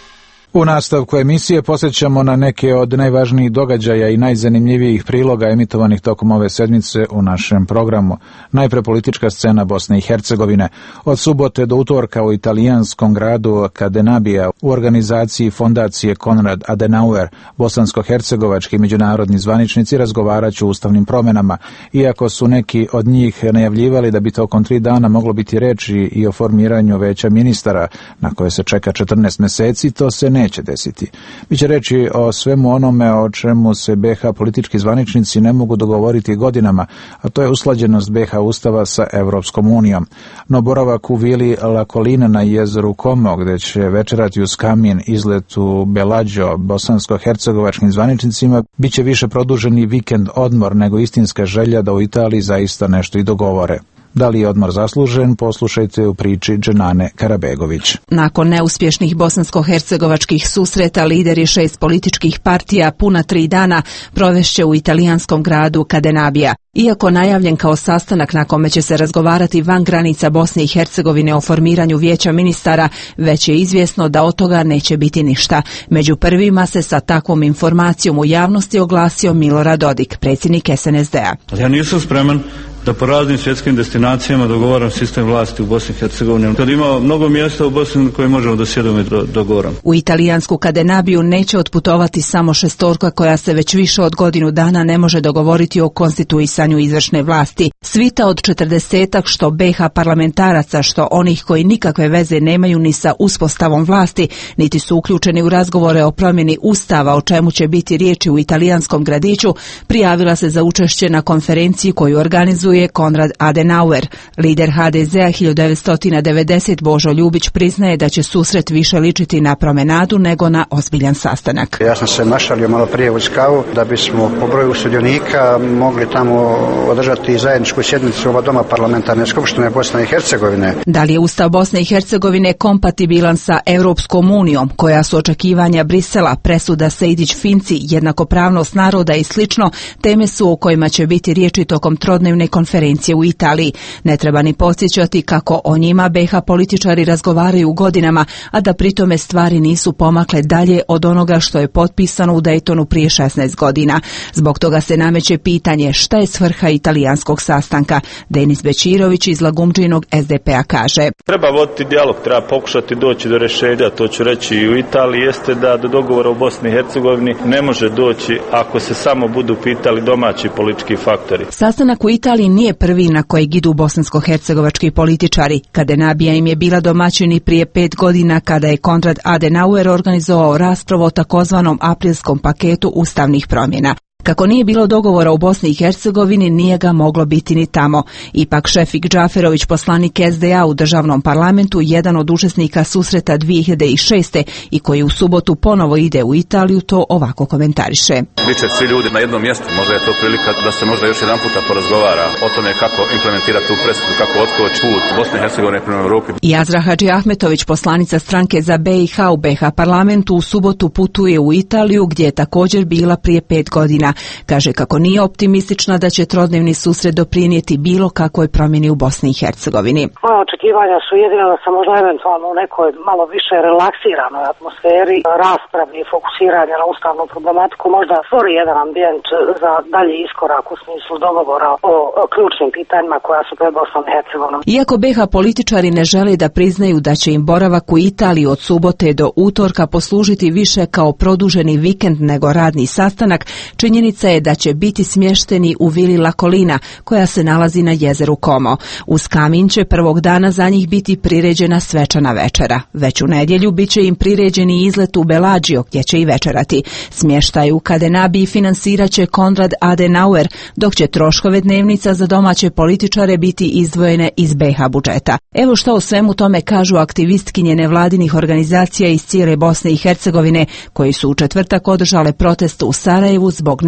U nastavku emisije posjećamo na neke od najvažnijih događaja i najzanimljivijih priloga emitovanih tokom ove sedmice u našem programu. Najpre politička scena Bosne i Hercegovine. Od subote do utorka u italijanskom gradu Cadenabija u organizaciji fondacije Konrad Adenauer bosansko-hercegovački međunarodni zvaničnici razgovaraću o ustavnim promjenama. Iako su neki od njih najavljivali da bi tokom 3 dana moglo biti reči i o formiranju veća ministara na koje se čeka 14 mjeseci, to se neće desiti. Biće reći o svemu onome o čemu se BiH politički zvaničnici ne mogu dogovoriti godinama, a to je usklađenost BiH ustava sa Evropskom unijom. No boravak u vili Lakolina na jezeru Como, gdje će večerati uz kamin izlet u Belađo bosansko-hercegovačkim zvaničnicima, bit će više produženi vikend odmor nego istinska želja da u Italiji zaista nešto i dogovore. Da li je odmor zaslužen, poslušajte u priči Dženane Karabegović. Nakon neuspješnih bosansko-hercegovačkih susreta, lideri 6 političkih partija puna 3 dana provešće u italijanskom gradu Cadenabija. Iako najavljen kao sastanak na kome će se razgovarati van granica Bosne i Hercegovine o formiranju vijeća ministara, već je izvjesno da od toga neće biti ništa. Među prvima se sa takvom informacijom u javnosti oglasio Milorad Dodik, predsjednik SNSD-a. Ja nisam spreman da po raznim svjetskim destinacijama dogovaram sistem vlasti u Bosni i Hercegovini. Kad ima mnogo mjesta u Bosni na koje možemo da sjedemo i dogovaram. U italijansku Cadenabiju neće otputovati samo 6 koja se već više od godinu dana ne može dogovoriti o konstituisanju izvršne vlasti. Svita od 40 što BiH parlamentaraca, što onih koji nikakve veze nemaju ni sa uspostavom vlasti, niti su uključeni u razgovore o promjeni ustava, o čemu će biti riječi u italijanskom gradiću, prijavila se za učešće na konferenciji koju organizuje Konrad Adenauer. Lider HDZ-a 1990 Božo Ljubić priznaje da će susret više ličiti na promenadu nego na ozbiljan sastanak. Ja sam se našalio malo prije uz kavu da bismo po broju sudionika mogli tamo održati zajedničku sjednicu oba doma parlamentarne skupštine Bosne i Hercegovine. Da li je Ustav Bosne i Hercegovine kompatibilan sa Europskom unijom, koja su očekivanja Brisela, presuda Sejdić-Finci, jednakopravnost naroda i slično, teme su o kojima će biti riječi tokom trodnevne konferencije u Italiji. Ne treba ni podsjećati kako o njima BiH političari razgovaraju godinama, a da pritome stvari nisu pomakle dalje od onoga što je potpisano u Daytonu prije 16 godina. Zbog toga se nameće pitanje šta je svrha italijanskog sastanka. Denis Bečirović iz Lagumdžinog SDP-a kaže: Treba voditi dijalog, treba pokušati doći do rješenja, to ću reći i u Italiji, jeste da do dogovora u Bosni i Hercegovini ne može doći ako se samo budu pitali domaći politički faktori. Sastanak u Italiji nije prvi na kojeg idu bosansko-hercegovački političari. Cadenabija im je bila domaćin i prije 5 godina kada je Konrad Adenauer organizovao raspravu o takozvanom aprilskom paketu ustavnih promjena. Kako nije bilo dogovora u Bosni i Hercegovini, nije ga moglo biti ni tamo. Ipak Šefik Džaferović, poslanik SDA u državnom parlamentu, jedan od učesnika susreta 2006. i koji u subotu ponovo ide u Italiju, to ovako komentariše. Biće svi ljudi na jednom mjestu, možda je to prilika da se možda još jedan puta porazgovara o tome kako implementirati tu presudu, kako otkoći put Bosne i Hercegovine prema Europi. I Azra Hadži Ahmetović, poslanica stranke za BiH u BiH parlamentu, u subotu putuje u Italiju, gdje je također bila prije 5 godina. Kaže kako nije optimistična da će trodnevni susret doprinijeti bilo kakvoj promjeni u Bosni i Hercegovini. Moje očekivanja su jedino da se možda eventualno u nekoj malo više relaksiranoj atmosferi raspravi i fokusiranja na ustavnu problematiku možda stvori jedan ambijent za dalji iskorak u smislu dogovora o ključnim pitanjima koja su pred Bosnom i Hercegovinom. Iako BiH političari ne žele da priznaju da će im boravak u Italiji od subote do utorka poslužiti više kao produženi vikend nego radni sastanak, činjenica je da će biti smješteni u vili Lakolina, koja se nalazi na jezeru Como. Uz kamin će prvog dana za njih biti priređena svečana večera. Već u nedjelju bit će im priređeni izlet u Belađio, gdje će i večerati. Smještaj u Cadenabiji finansirat će Konrad Adenauer, dok će troškove dnevnica za domaće političare biti izdvojene iz BiH budžeta. Evo što o svemu tome kažu aktivistkinje nevladinih organizacija iz cijele Bosne i Hercegovine, koji su u četvrtak održale protest u Sarajevu zbog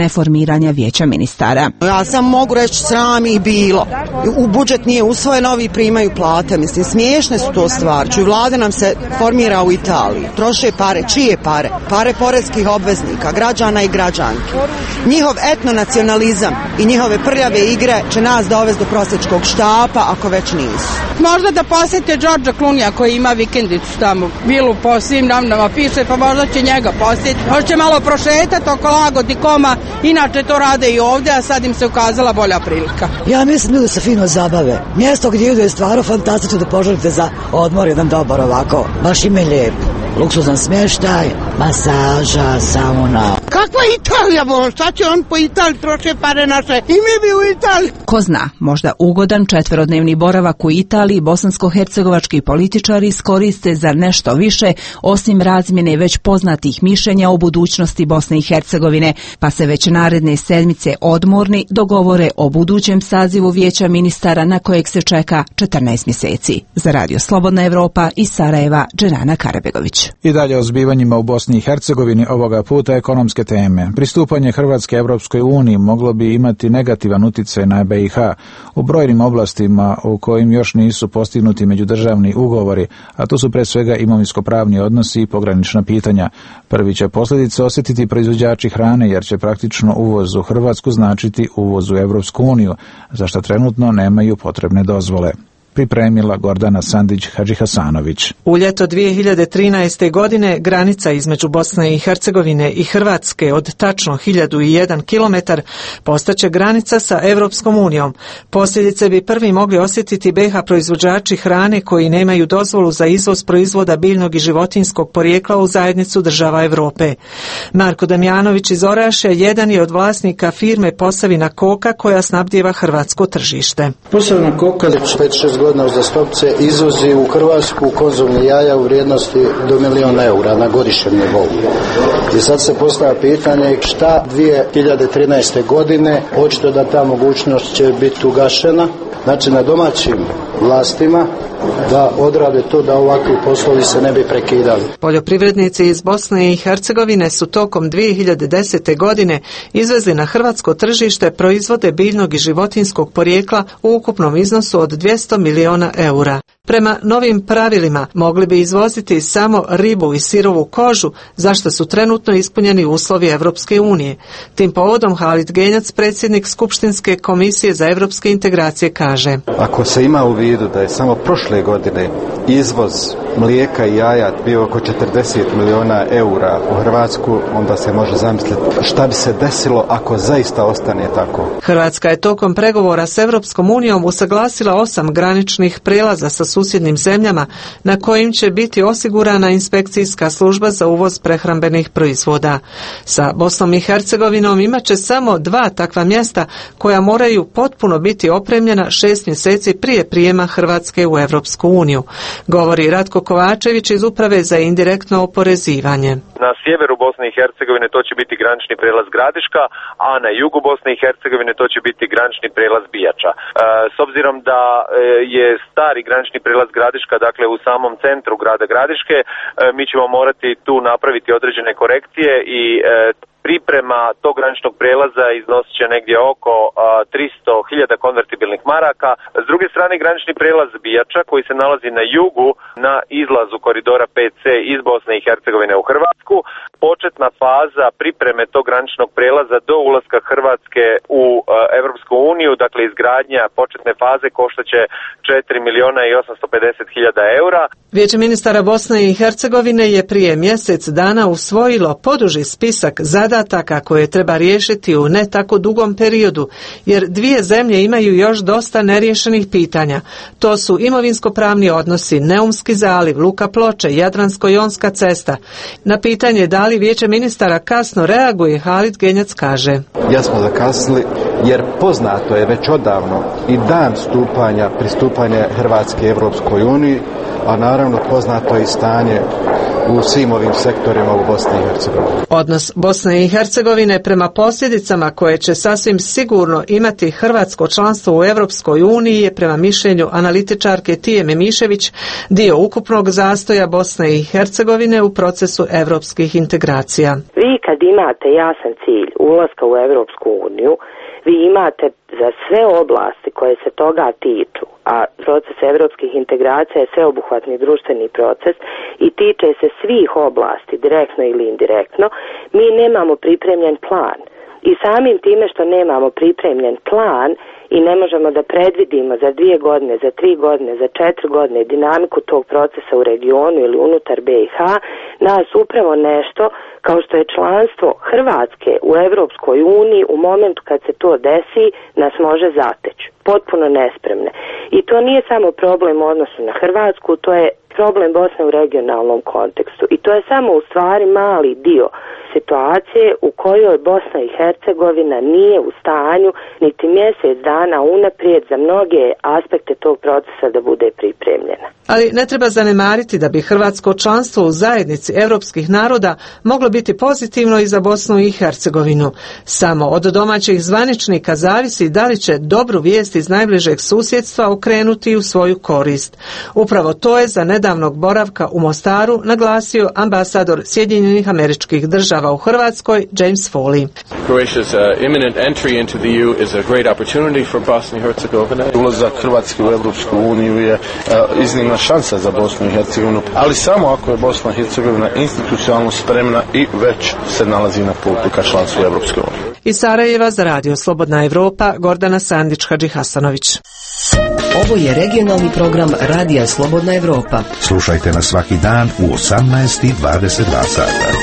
neformiranja vijeća ministara. Ja sam mogu reći sram ih bilo. U budžet nije usvojen, ovi primaju plate. Mislim, smiješne su to stvari. Vlada nam se formira u Italiji. Troše pare. Čije pare? Pare poreskih obveznika, građana i građanki. Njihov etnonacionalizam i njihove prljave igre će nas dovesti do prosjačkog štapa, ako već nisu. Možda da posjete Đorđa Klunija koji ima vikendicu tamo. Vilu po svim nama piše, pa možda će njega posjetiti. Možda će malo prošetati oko Lagodikoma. Inače to rade i ovdje, a sad im se ukazala bolja prilika. Ja mislim da se fino zabave. Mjesto gdje idu je stvarno fantastično da poželite za odmor, jedan dobar ovako. Baš im je lijep. Luksuzan smještaj, masaža, sauna. Kakva Italija, bo? Šta će on po Italiji troše pare naše? I mi bi u Italiji. Ko zna, možda ugodan 4-dnevni boravak u Italiji bosansko-hercegovački političari iskoriste za nešto više, osim razmjene već poznatih mišljenja o budućnosti Bosne i Hercegovine, pa se već naredne sedmice odmorni dogovore o budućem sazivu vijeća ministara na kojeg se čeka 14 mjeseci. Za Radio Slobodna Evropa iz Sarajeva, Dženana Karabegović. I dalje o zbivanjima u Bosni i Hercegovini, ovoga puta ekonomske teme. Pristupanje Hrvatske Evropskoj uniji moglo bi imati negativan utjecaj na BiH u brojnim oblastima u kojim još nisu postignuti međudržavni ugovori, a to su pre svega imovinsko-pravni odnosi i pogranična pitanja. Prvi će posljedice osjetiti proizvođači hrane, jer će praktično uvoz u Hrvatsku značiti uvoz u Evropsku uniju, za što trenutno nemaju potrebne dozvole. Pripremila Gordana Sandić-Hadžihasanović. U ljeto 2013. godine granica između Bosne i Hercegovine i Hrvatske od tačno 1001 km postaće granica sa Evropskom unijom. Posljedice bi prvi mogli osjetiti BiH proizvođači hrane koji nemaju dozvolu za izvoz proizvoda biljnog i životinjskog porijekla u zajednicu država Europe. Marko Damjanović iz Orašja jedan je od vlasnika firme Posavina Koka koja snabdijeva hrvatsko tržište. Posavina Koka 5-6 godina uzastopce izvozi u Hrvatsku konzumni jaja u vrijednosti do €1.000.000 eura na godišnjem nivou. I sad se postavlja pitanje šta 2013. godine, očito da ta mogućnost će biti ugašena, znači na domaćim vlastima da odrade to da ovakvi poslovi se ne bi prekidali. Poljoprivrednici iz Bosne i Hercegovine su tokom 2010. godine izvezli na hrvatsko tržište proizvode biljnog i životinjskog porijekla u ukupnom iznosu od 200 miliona eura. Prema novim pravilima mogli bi izvoziti samo ribu i sirovu kožu, za što su trenutno ispunjeni uslovi Evropske unije. Tim povodom Halid Genjac, predsjednik Skupštinske komisije za evropske integracije, kaže: Ako se ima u vidu da je samo prošle godine izvoz mlijeka i jaja bio oko 40 miliona eura u Hrvatsku, onda se može zamisliti šta bi se desilo ako zaista ostane tako. Hrvatska je tokom pregovora s Evropskom unijom usaglasila 8 graničnih prelaza sa susjednim zemljama na kojim će biti osigurana inspekcijska služba za uvoz prehrambenih proizvoda. Sa Bosnom i Hercegovinom imat će samo 2 takva mjesta koja moraju potpuno biti opremljena 6 mjeseci prije prijema Hrvatske u Evropsku uniju, govori Ratko Kovačević iz Uprave za indirektno oporezivanje. Na sjeveru Bosne i Hercegovine to će biti granični prijelaz Gradiška, a na jugu Bosne i Hercegovine to će biti granični prijelaz Bijača. S obzirom da je stari granični prijelaz Gradiška, dakle u samom centru grada Gradiške, mi ćemo morati tu napraviti određene korekcije i priprema tog graničnog prijelaza iznosit će negdje oko 300.000 konvertibilnih maraka. S druge strane, granični prijelaz Bijača koji se nalazi na jugu na izlazu koridora 5C iz Bosne i Hercegovine u Hrvatsku. Početna faza pripreme tog graničnog prijelaza do ulaska Hrvatske u Evropsku uniju, dakle izgradnja početne faze koštaće 4.850.000 eura. Vijeće ministara Bosne i Hercegovine je prije mjesec dana usvojilo poduži spisak zadataka koje treba riješiti u ne tako dugom periodu, jer dvije zemlje imaju još dosta neriješenih pitanja. To su imovinsko-pravni odnosi, Neumski zaliv, Luka Ploče, Jadransko-jonska cesta. Na pitanje da li Vijeće ministara kasno reaguje, Halid Genjac kaže: Ja smo zakasnili jer poznato je već odavno i dan pristupanja Hrvatske Evropskoj uniji a naravno poznato je i stanje u svim ovim sektorima u Bosni i Hercegovini. Odnos Bosne i Hercegovine prema posljedicama koje će sasvim sigurno imati hrvatsko članstvo u Europskoj uniji je prema mišljenju analitičarke Tijeme Mišević dio ukupnog zastoja Bosne i Hercegovine u procesu europskih integracija. Vi kad imate jasan cilj ulaska u Europsku uniju, vi imate za sve oblasti koje se toga tiču, a proces europskih integracija je sveobuhvatni društveni proces i tiče se svih oblasti, direktno ili indirektno, mi nemamo pripremljen plan. I samim time što nemamo pripremljen plan i ne možemo da predvidimo za 2 godine, za 3 godine, za 4 godine dinamiku tog procesa u regionu ili unutar BiH, nas upravo nešto kao što je članstvo Hrvatske u Europskoj uniji u momentu kad se to desi nas može zateći. Potpuno nespremne. I to nije samo problem u odnosu na Hrvatsku, to je problem Bosne u regionalnom kontekstu. I to je samo u stvari mali dio situacije u kojoj Bosna i Hercegovina nije u stanju niti mjesec dana unaprijed za mnoge aspekte tog procesa da bude pripremljena. Ali ne treba zanemariti da bi hrvatsko članstvo u zajednici europskih naroda moglo biti pozitivno i za Bosnu i Hercegovinu. Samo od domaćih zvaničnika zavisi da li će dobru vijest iz najbližeg susjedstva okrenuti u svoju korist. Upravo to je za nedavnog boravka u Mostaru naglasio ambasador Sjedinjenih Američkih Država u Hrvatskoj James Foley. Croatia's imminent entry into the EU is a great opportunity for Bosnia and Herzegovina. Ulazak Hrvatske u Europsku uniju je iznimna šansa za Bosnu i Hercegovinu, ali samo ako je Bosna i Hercegovina institucionalno spremna i već se nalazi na putu ka članstvu Europske unije. Iz Sarajeva za Radio Slobodna Evropa, Gordana Sandić-Hadži Hasanović. Ovo je regionalni program Radija Slobodna Evropa. Slušajte nas svaki dan u 18:22 sata.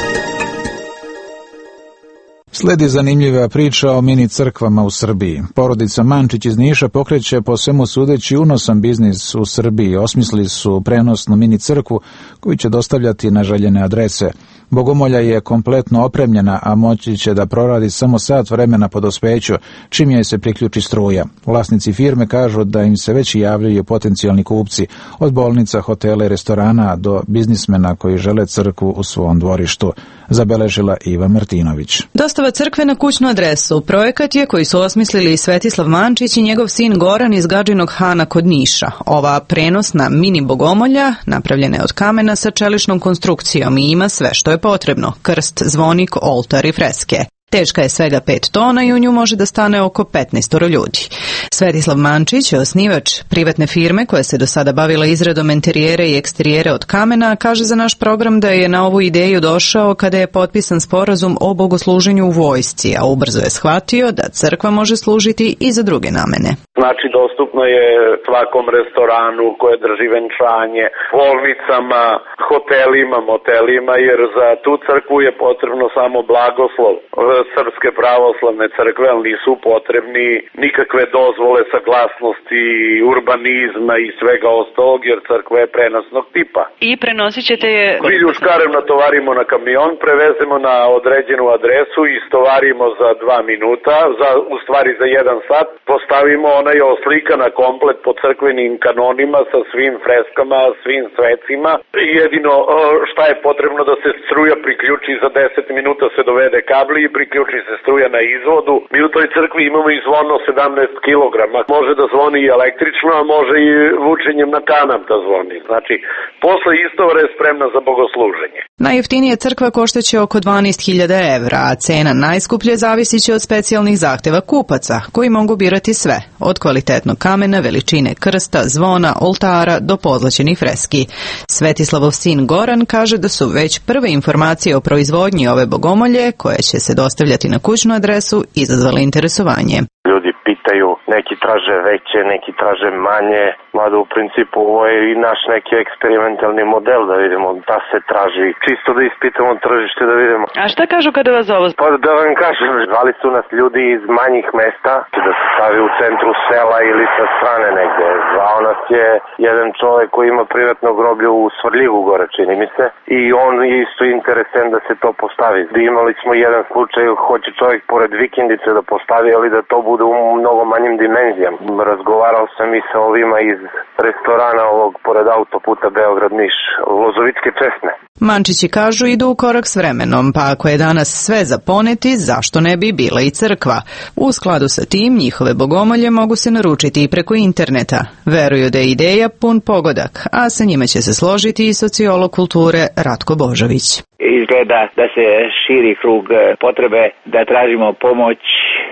Slijedi zanimljiva priča o mini crkvama u Srbiji. Porodica Mančić iz Niša pokreće po svemu sudeći unosan biznis u Srbiji. Osmislili su prenosnu mini crkvu koju će dostavljati na željene adrese. Bogomolja je kompletno opremljena, a moći će da proradi samo sat vremena po dospeću, čim joj se priključi struja. Vlasnici firme kažu da im se već javljaju potencijalni kupci, od bolnica, hotela i restorana do biznismena koji žele crkvu u svom dvorištu, zabeležila Iva Martinović. Dostava crkve na kućnu adresu projekat je koji su osmislili Svetislav Mančić i njegov sin Goran iz Gadžinog Hana kod Niša. Ova prenosna mini bogomolja napravljena je od kamena sa čeličnom konstrukcijom i ima sve što je potrebno: krst, zvonik, oltar i freske. Teška je svega 5 tona i u nju može da stane oko 15 ljudi. Svetislav Mančić je osnivač privatne firme koja se do sada bavila izradom interijere i eksterijere od kamena, kaže za naš program da je na ovu ideju došao kada je potpisan sporazum o bogosluženju u vojsci, a ubrzo je shvatio da crkva može služiti i za druge namene. Znači, dostupno je svakom restoranu koje drži venčanje, bolnicama, hotelima, motelima, jer za tu crkvu je potrebno samo blagoslov Srpske pravoslavne crkve, ali nisu potrebni nikakve dozvole, saglasnosti, urbanizma i svega ostalog, jer crkva je prenosnog tipa. I prenosit ćete je... Viljuškarem natovarimo na kamion, prevezemo na određenu adresu i stovarimo za 2 minuta, u stvari za 1 sat, postavimo, ona je oslikana komplet po crkvenim kanonima sa svim freskama, svim svecima. Jedino šta je potrebno da se struja priključi, za 10 minuta se dovede kabli i priključi se struja na izvodu. Mi u toj crkvi imamo i zvono 17 kg. Može da zvoni i električno, a može i vučenjem na kanap da zvoni. Znači, posle istovara je spremna za bogosluženje. Najjeftinije crkva koštaće oko 12.000 evra, a cena najskuplje zavisit će od specijalnih zahteva kupaca, koji mogu birati sve, od kvalitetnog kamena, veličine krsta, zvona, oltara do pozlaćenih freski. Svetislavov sin Goran kaže da su već prve informacije o proizvodnji ove bogomolje, koje će se dostavljati na kućnu adresu, izazvale interesovanje. Ljudi pitaju, neki traže veće, neki traže manje, mada u principu ovo je i naš neki eksperimentalni model da vidimo da se traži, čisto da ispitamo tržište da vidimo. A šta kažu kada vas zovu? Pa da vam kažem, zvali su nas ljudi iz manjih mesta, da se stavi u centru sela ili sa strane negde. Zvao nas je jedan čovjek koji ima privatno groblje u Svrljigu gore, čini mi se, i on je isto interesan da se to postavi. Imali smo jedan slučaj, hoće čovjek pored vikendice da postavi, ali da to bude u mnogo manjim dimenzijama. Razgovarao sam i sa ovima iz restorana ovog pored autoputa Beograd-Niš, Lozovicke česme. Mančići kažu idu u korak s vremenom, pa ako je danas sve za poneti, zašto ne bi bila i crkva? U skladu sa tim, njihove bogomolje mogu se naručiti i preko interneta. Veruju da je ideja pun pogodak, a sa njima će se složiti i sociolog kulture Ratko Božović. Izgleda da se širi krug potrebe da tražimo pomoć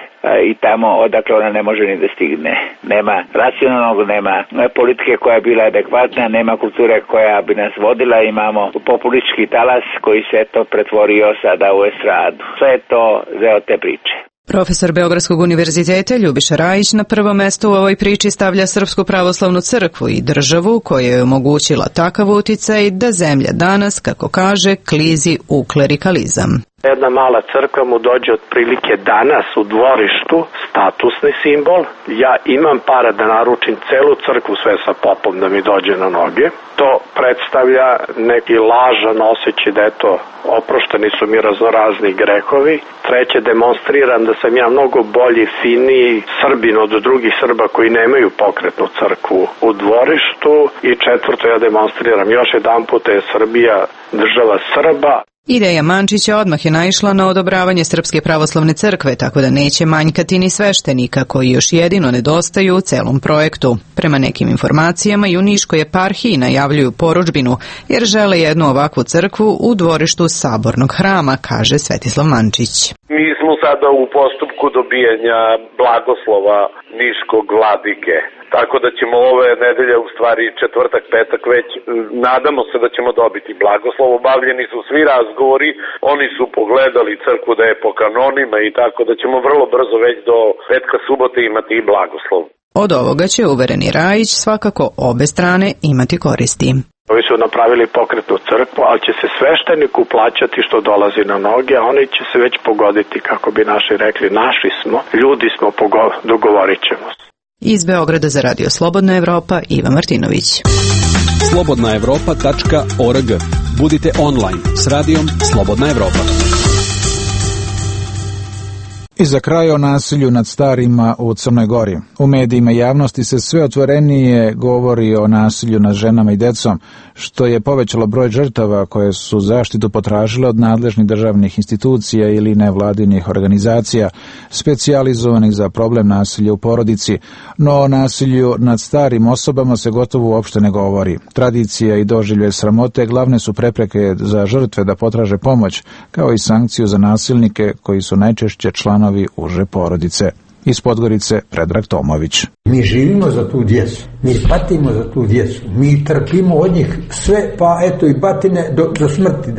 i tamo odakle ona ne može ni da stigne. Nema racionalnog, nema politike koja je bila adekvatna, nema kulture koja bi nas vodila, imamo populistički talas koji se to pretvorio sada u estradu. Sve je to deo te priče. Profesor Beogradskog univerziteta Ljubiša Rajić na prvo mesto u ovoj priči stavlja Srpsku pravoslavnu crkvu i državu koja je omogućila takav uticaj da zemlja danas, kako kaže, klizi u klerikalizam. Jedna mala crkva mu dođe otprilike danas u dvorištu, statusni simbol. Ja imam para da naručim celu crkvu sve sa popom da mi dođe na noge. To predstavlja neki lažan osjećaj da eto, oprošteni su mi raznorazni grehovi. Treće, demonstriram da sam ja mnogo bolji, finiji Srbin od drugih Srba koji nemaju pokretnu crkvu u dvorištu. I četvrto, ja demonstriram još jedan put da je Srbija država Srba. Ideja Mančića odmah je naišla na odobravanje Srpske pravoslavne crkve, tako da neće manjkati ni sveštenika koji još jedino nedostaju u celom projektu. Prema nekim informacijama i u Niškoj eparhiji najavljuju porudžbinu, jer žele jednu ovakvu crkvu u dvorištu Sabornog hrama, kaže Svetislav Mančić. Mi smo sada u postupku dobijanja blagoslova niškog vladike. Tako da ćemo ove nedelje, u stvari četvrtak, petak već, nadamo se da ćemo dobiti blagoslov. Obavljeni su svi razgovori, oni su pogledali crkvu da je po kanonima i tako da ćemo vrlo brzo već do petka, subote imati i blagoslov. Od ovoga će, uvereni Rajić, svakako obe strane imati koristi. Ovi su napravili pokretnu crkvu, ali će se svešteniku plaćati što dolazi na noge, a oni će se već pogoditi, kako bi naši rekli, naši smo, ljudi smo, dogovorit ćemo se. Iz Beograda za Radio Slobodna Evropa, Iva Martinović. slobodnaevropa.org. Budite online s radijom Slobodna Evropa. I za kraj o nasilju nad starima u Crnoj Gori. U medijima javnosti se sve otvorenije govori o nasilju nad ženama i decom, što je povećalo broj žrtava koje su zaštitu potražile od nadležnih državnih institucija ili nevladinih organizacija specijalizovanih za problem nasilja u porodici, no o nasilju nad starim osobama se gotovo uopšte ne govori. Tradicija i doživljaj sramote glavne su prepreke za žrtve da potraže pomoć, kao i sankciju za nasilnike koji su najčešće članovi uže porodice. Iz Podgorice, Predrag Tomović. Mi živimo za tu djecu, mi patimo za tu djecu, mi trpimo od njih sve, pa eto i batine do smrti,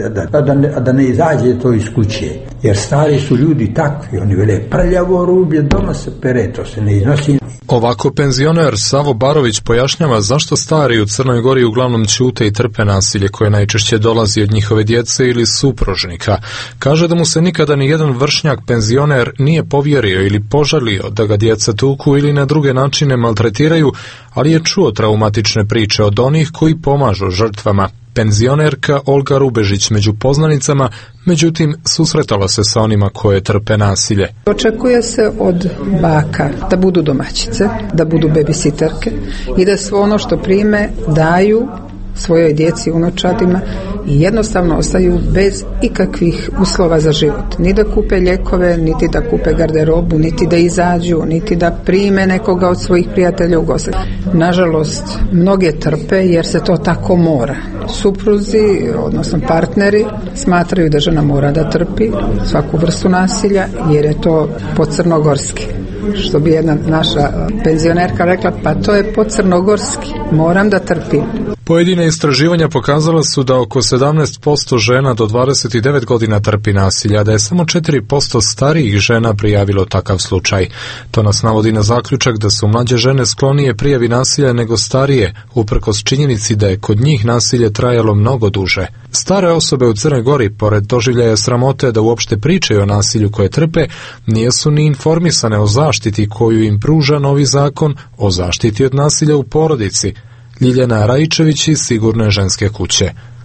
da ne izađe to iz kuće. Jer stari su ljudi takvi, oni vele prljavo rublje, doma se pere, to se ne iznosi. Ovako penzioner Savo Barović pojašnjava zašto stari u Crnoj Gori uglavnom ćute i trpe nasilje koje najčešće dolazi od njihove djece ili supružnika. Kaže da mu se nikada ni jedan vršnjak penzioner nije povjerio ili požalio da ga djeca tuku ili na druge načine maltretiraju, ali je čuo traumatične priče od onih koji pomažu žrtvama. Penzionerka Olga Rubežić među poznanicama, međutim, susretala se sa onima koje trpe nasilje. Očekuje se od baka da budu domaćice, da budu babysitterke i da svo ono što prime daju svojoj djeci, unučadima i jednostavno ostaju bez ikakvih uslova za život. Ni da kupe lijekove, niti da kupe garderobu, niti da izađu, niti da prime nekoga od svojih prijatelja u goste. Nažalost, mnoge trpe jer se to tako mora. Supruzi, odnosno partneri, smatraju da žena mora da trpi svaku vrstu nasilja jer je to po-crnogorski. Što bi jedna naša penzionerka rekla, pa to je po-crnogorski, moram da trpim. Pojedine istraživanja pokazala su da oko 17% žena do 29 godina trpi nasilja, da je samo 4% starijih žena prijavilo takav slučaj. To nas navodi na zaključak da su mlađe žene sklonije prijavi nasilja nego starije, uprkos činjenici da je kod njih nasilje trajalo mnogo duže. Stare osobe u Crnoj Gori, pored doživljaja sramote da uopšte pričaju o nasilju koje trpe, nisu ni informisane o zaštiti koju im pruža novi zakon o zaštiti od nasilja u porodici. Ljiljana Rajičević iz Sigurne ženske kuće.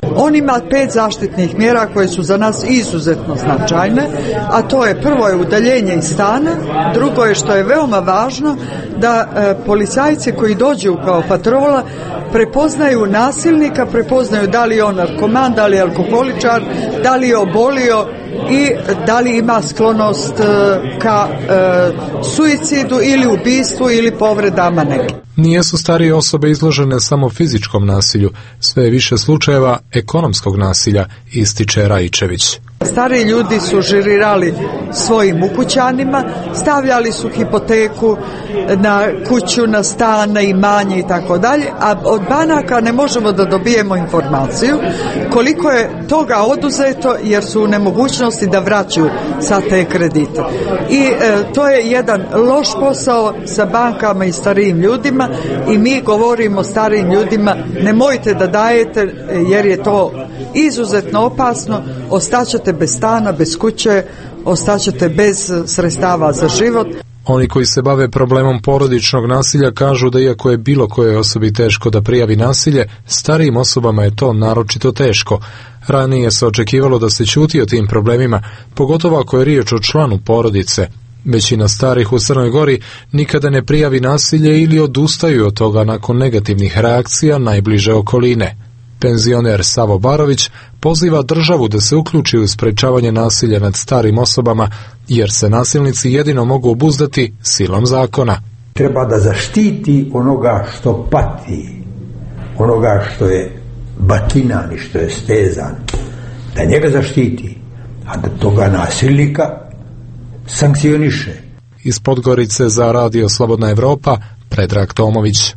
On ima 5 zaštitnih mjera koje su za nas izuzetno značajne, a to je prvo je udaljenje iz stana, drugo je što je veoma važno da policajci koji dođu kao patrola prepoznaju nasilnika, prepoznaju da li je on narkoman, da li je alkoholičar, da li je obolio i da li ima sklonost ka suicidu ili ubistvu ili povredama neke. Nijesu starije osobe izložene samo fizičkom nasilju, sve je više slučajeva ekonomskog nasilja, ističe Raičević. Stariji ljudi su žirirali svojim ukućanima, stavljali su hipoteku na kuću, na stan, na imanje i tako dalje, a od banaka ne možemo da dobijemo informaciju koliko je toga oduzeto jer su u nemogućnosti da vraćaju sa te kredite. I to je jedan loš posao sa bankama i starijim ljudima i mi govorimo starijim ljudima nemojte da dajete jer je to izuzetno opasno, ostaćete bez stana, bez kuće, ostaćete bez sredstava za život. Oni koji se bave problemom porodičnog nasilja kažu da iako je bilo kojoj osobi teško da prijavi nasilje, starijim osobama je to naročito teško. Ranije se očekivalo da se ćuti o tim problemima, pogotovo ako je riječ o članu porodice. Većina starih u Crnoj Gori nikada ne prijavi nasilje ili odustaju od toga nakon negativnih reakcija najbliže okoline. Penzioner Savo Barović poziva državu da se uključi u sprečavanje nasilja nad starim osobama, jer se nasilnici jedino mogu obuzdati silom zakona. Treba da zaštiti onoga što pati, onoga što je batinan i što je stezan, da njega zaštiti, a da toga nasilnika sankcioniše. Iz Podgorice za Radio Slobodna Evropa, Predrag Tomović.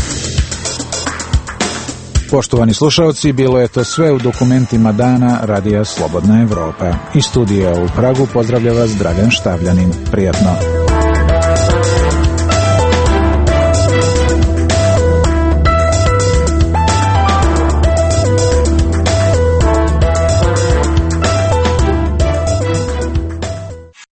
Poštovani slušalci, bilo je to sve u dokumentima dana Radija Slobodna Evropa. Iz studija u Pragu pozdravlja vas Dragan Štavljanin. Prijatno.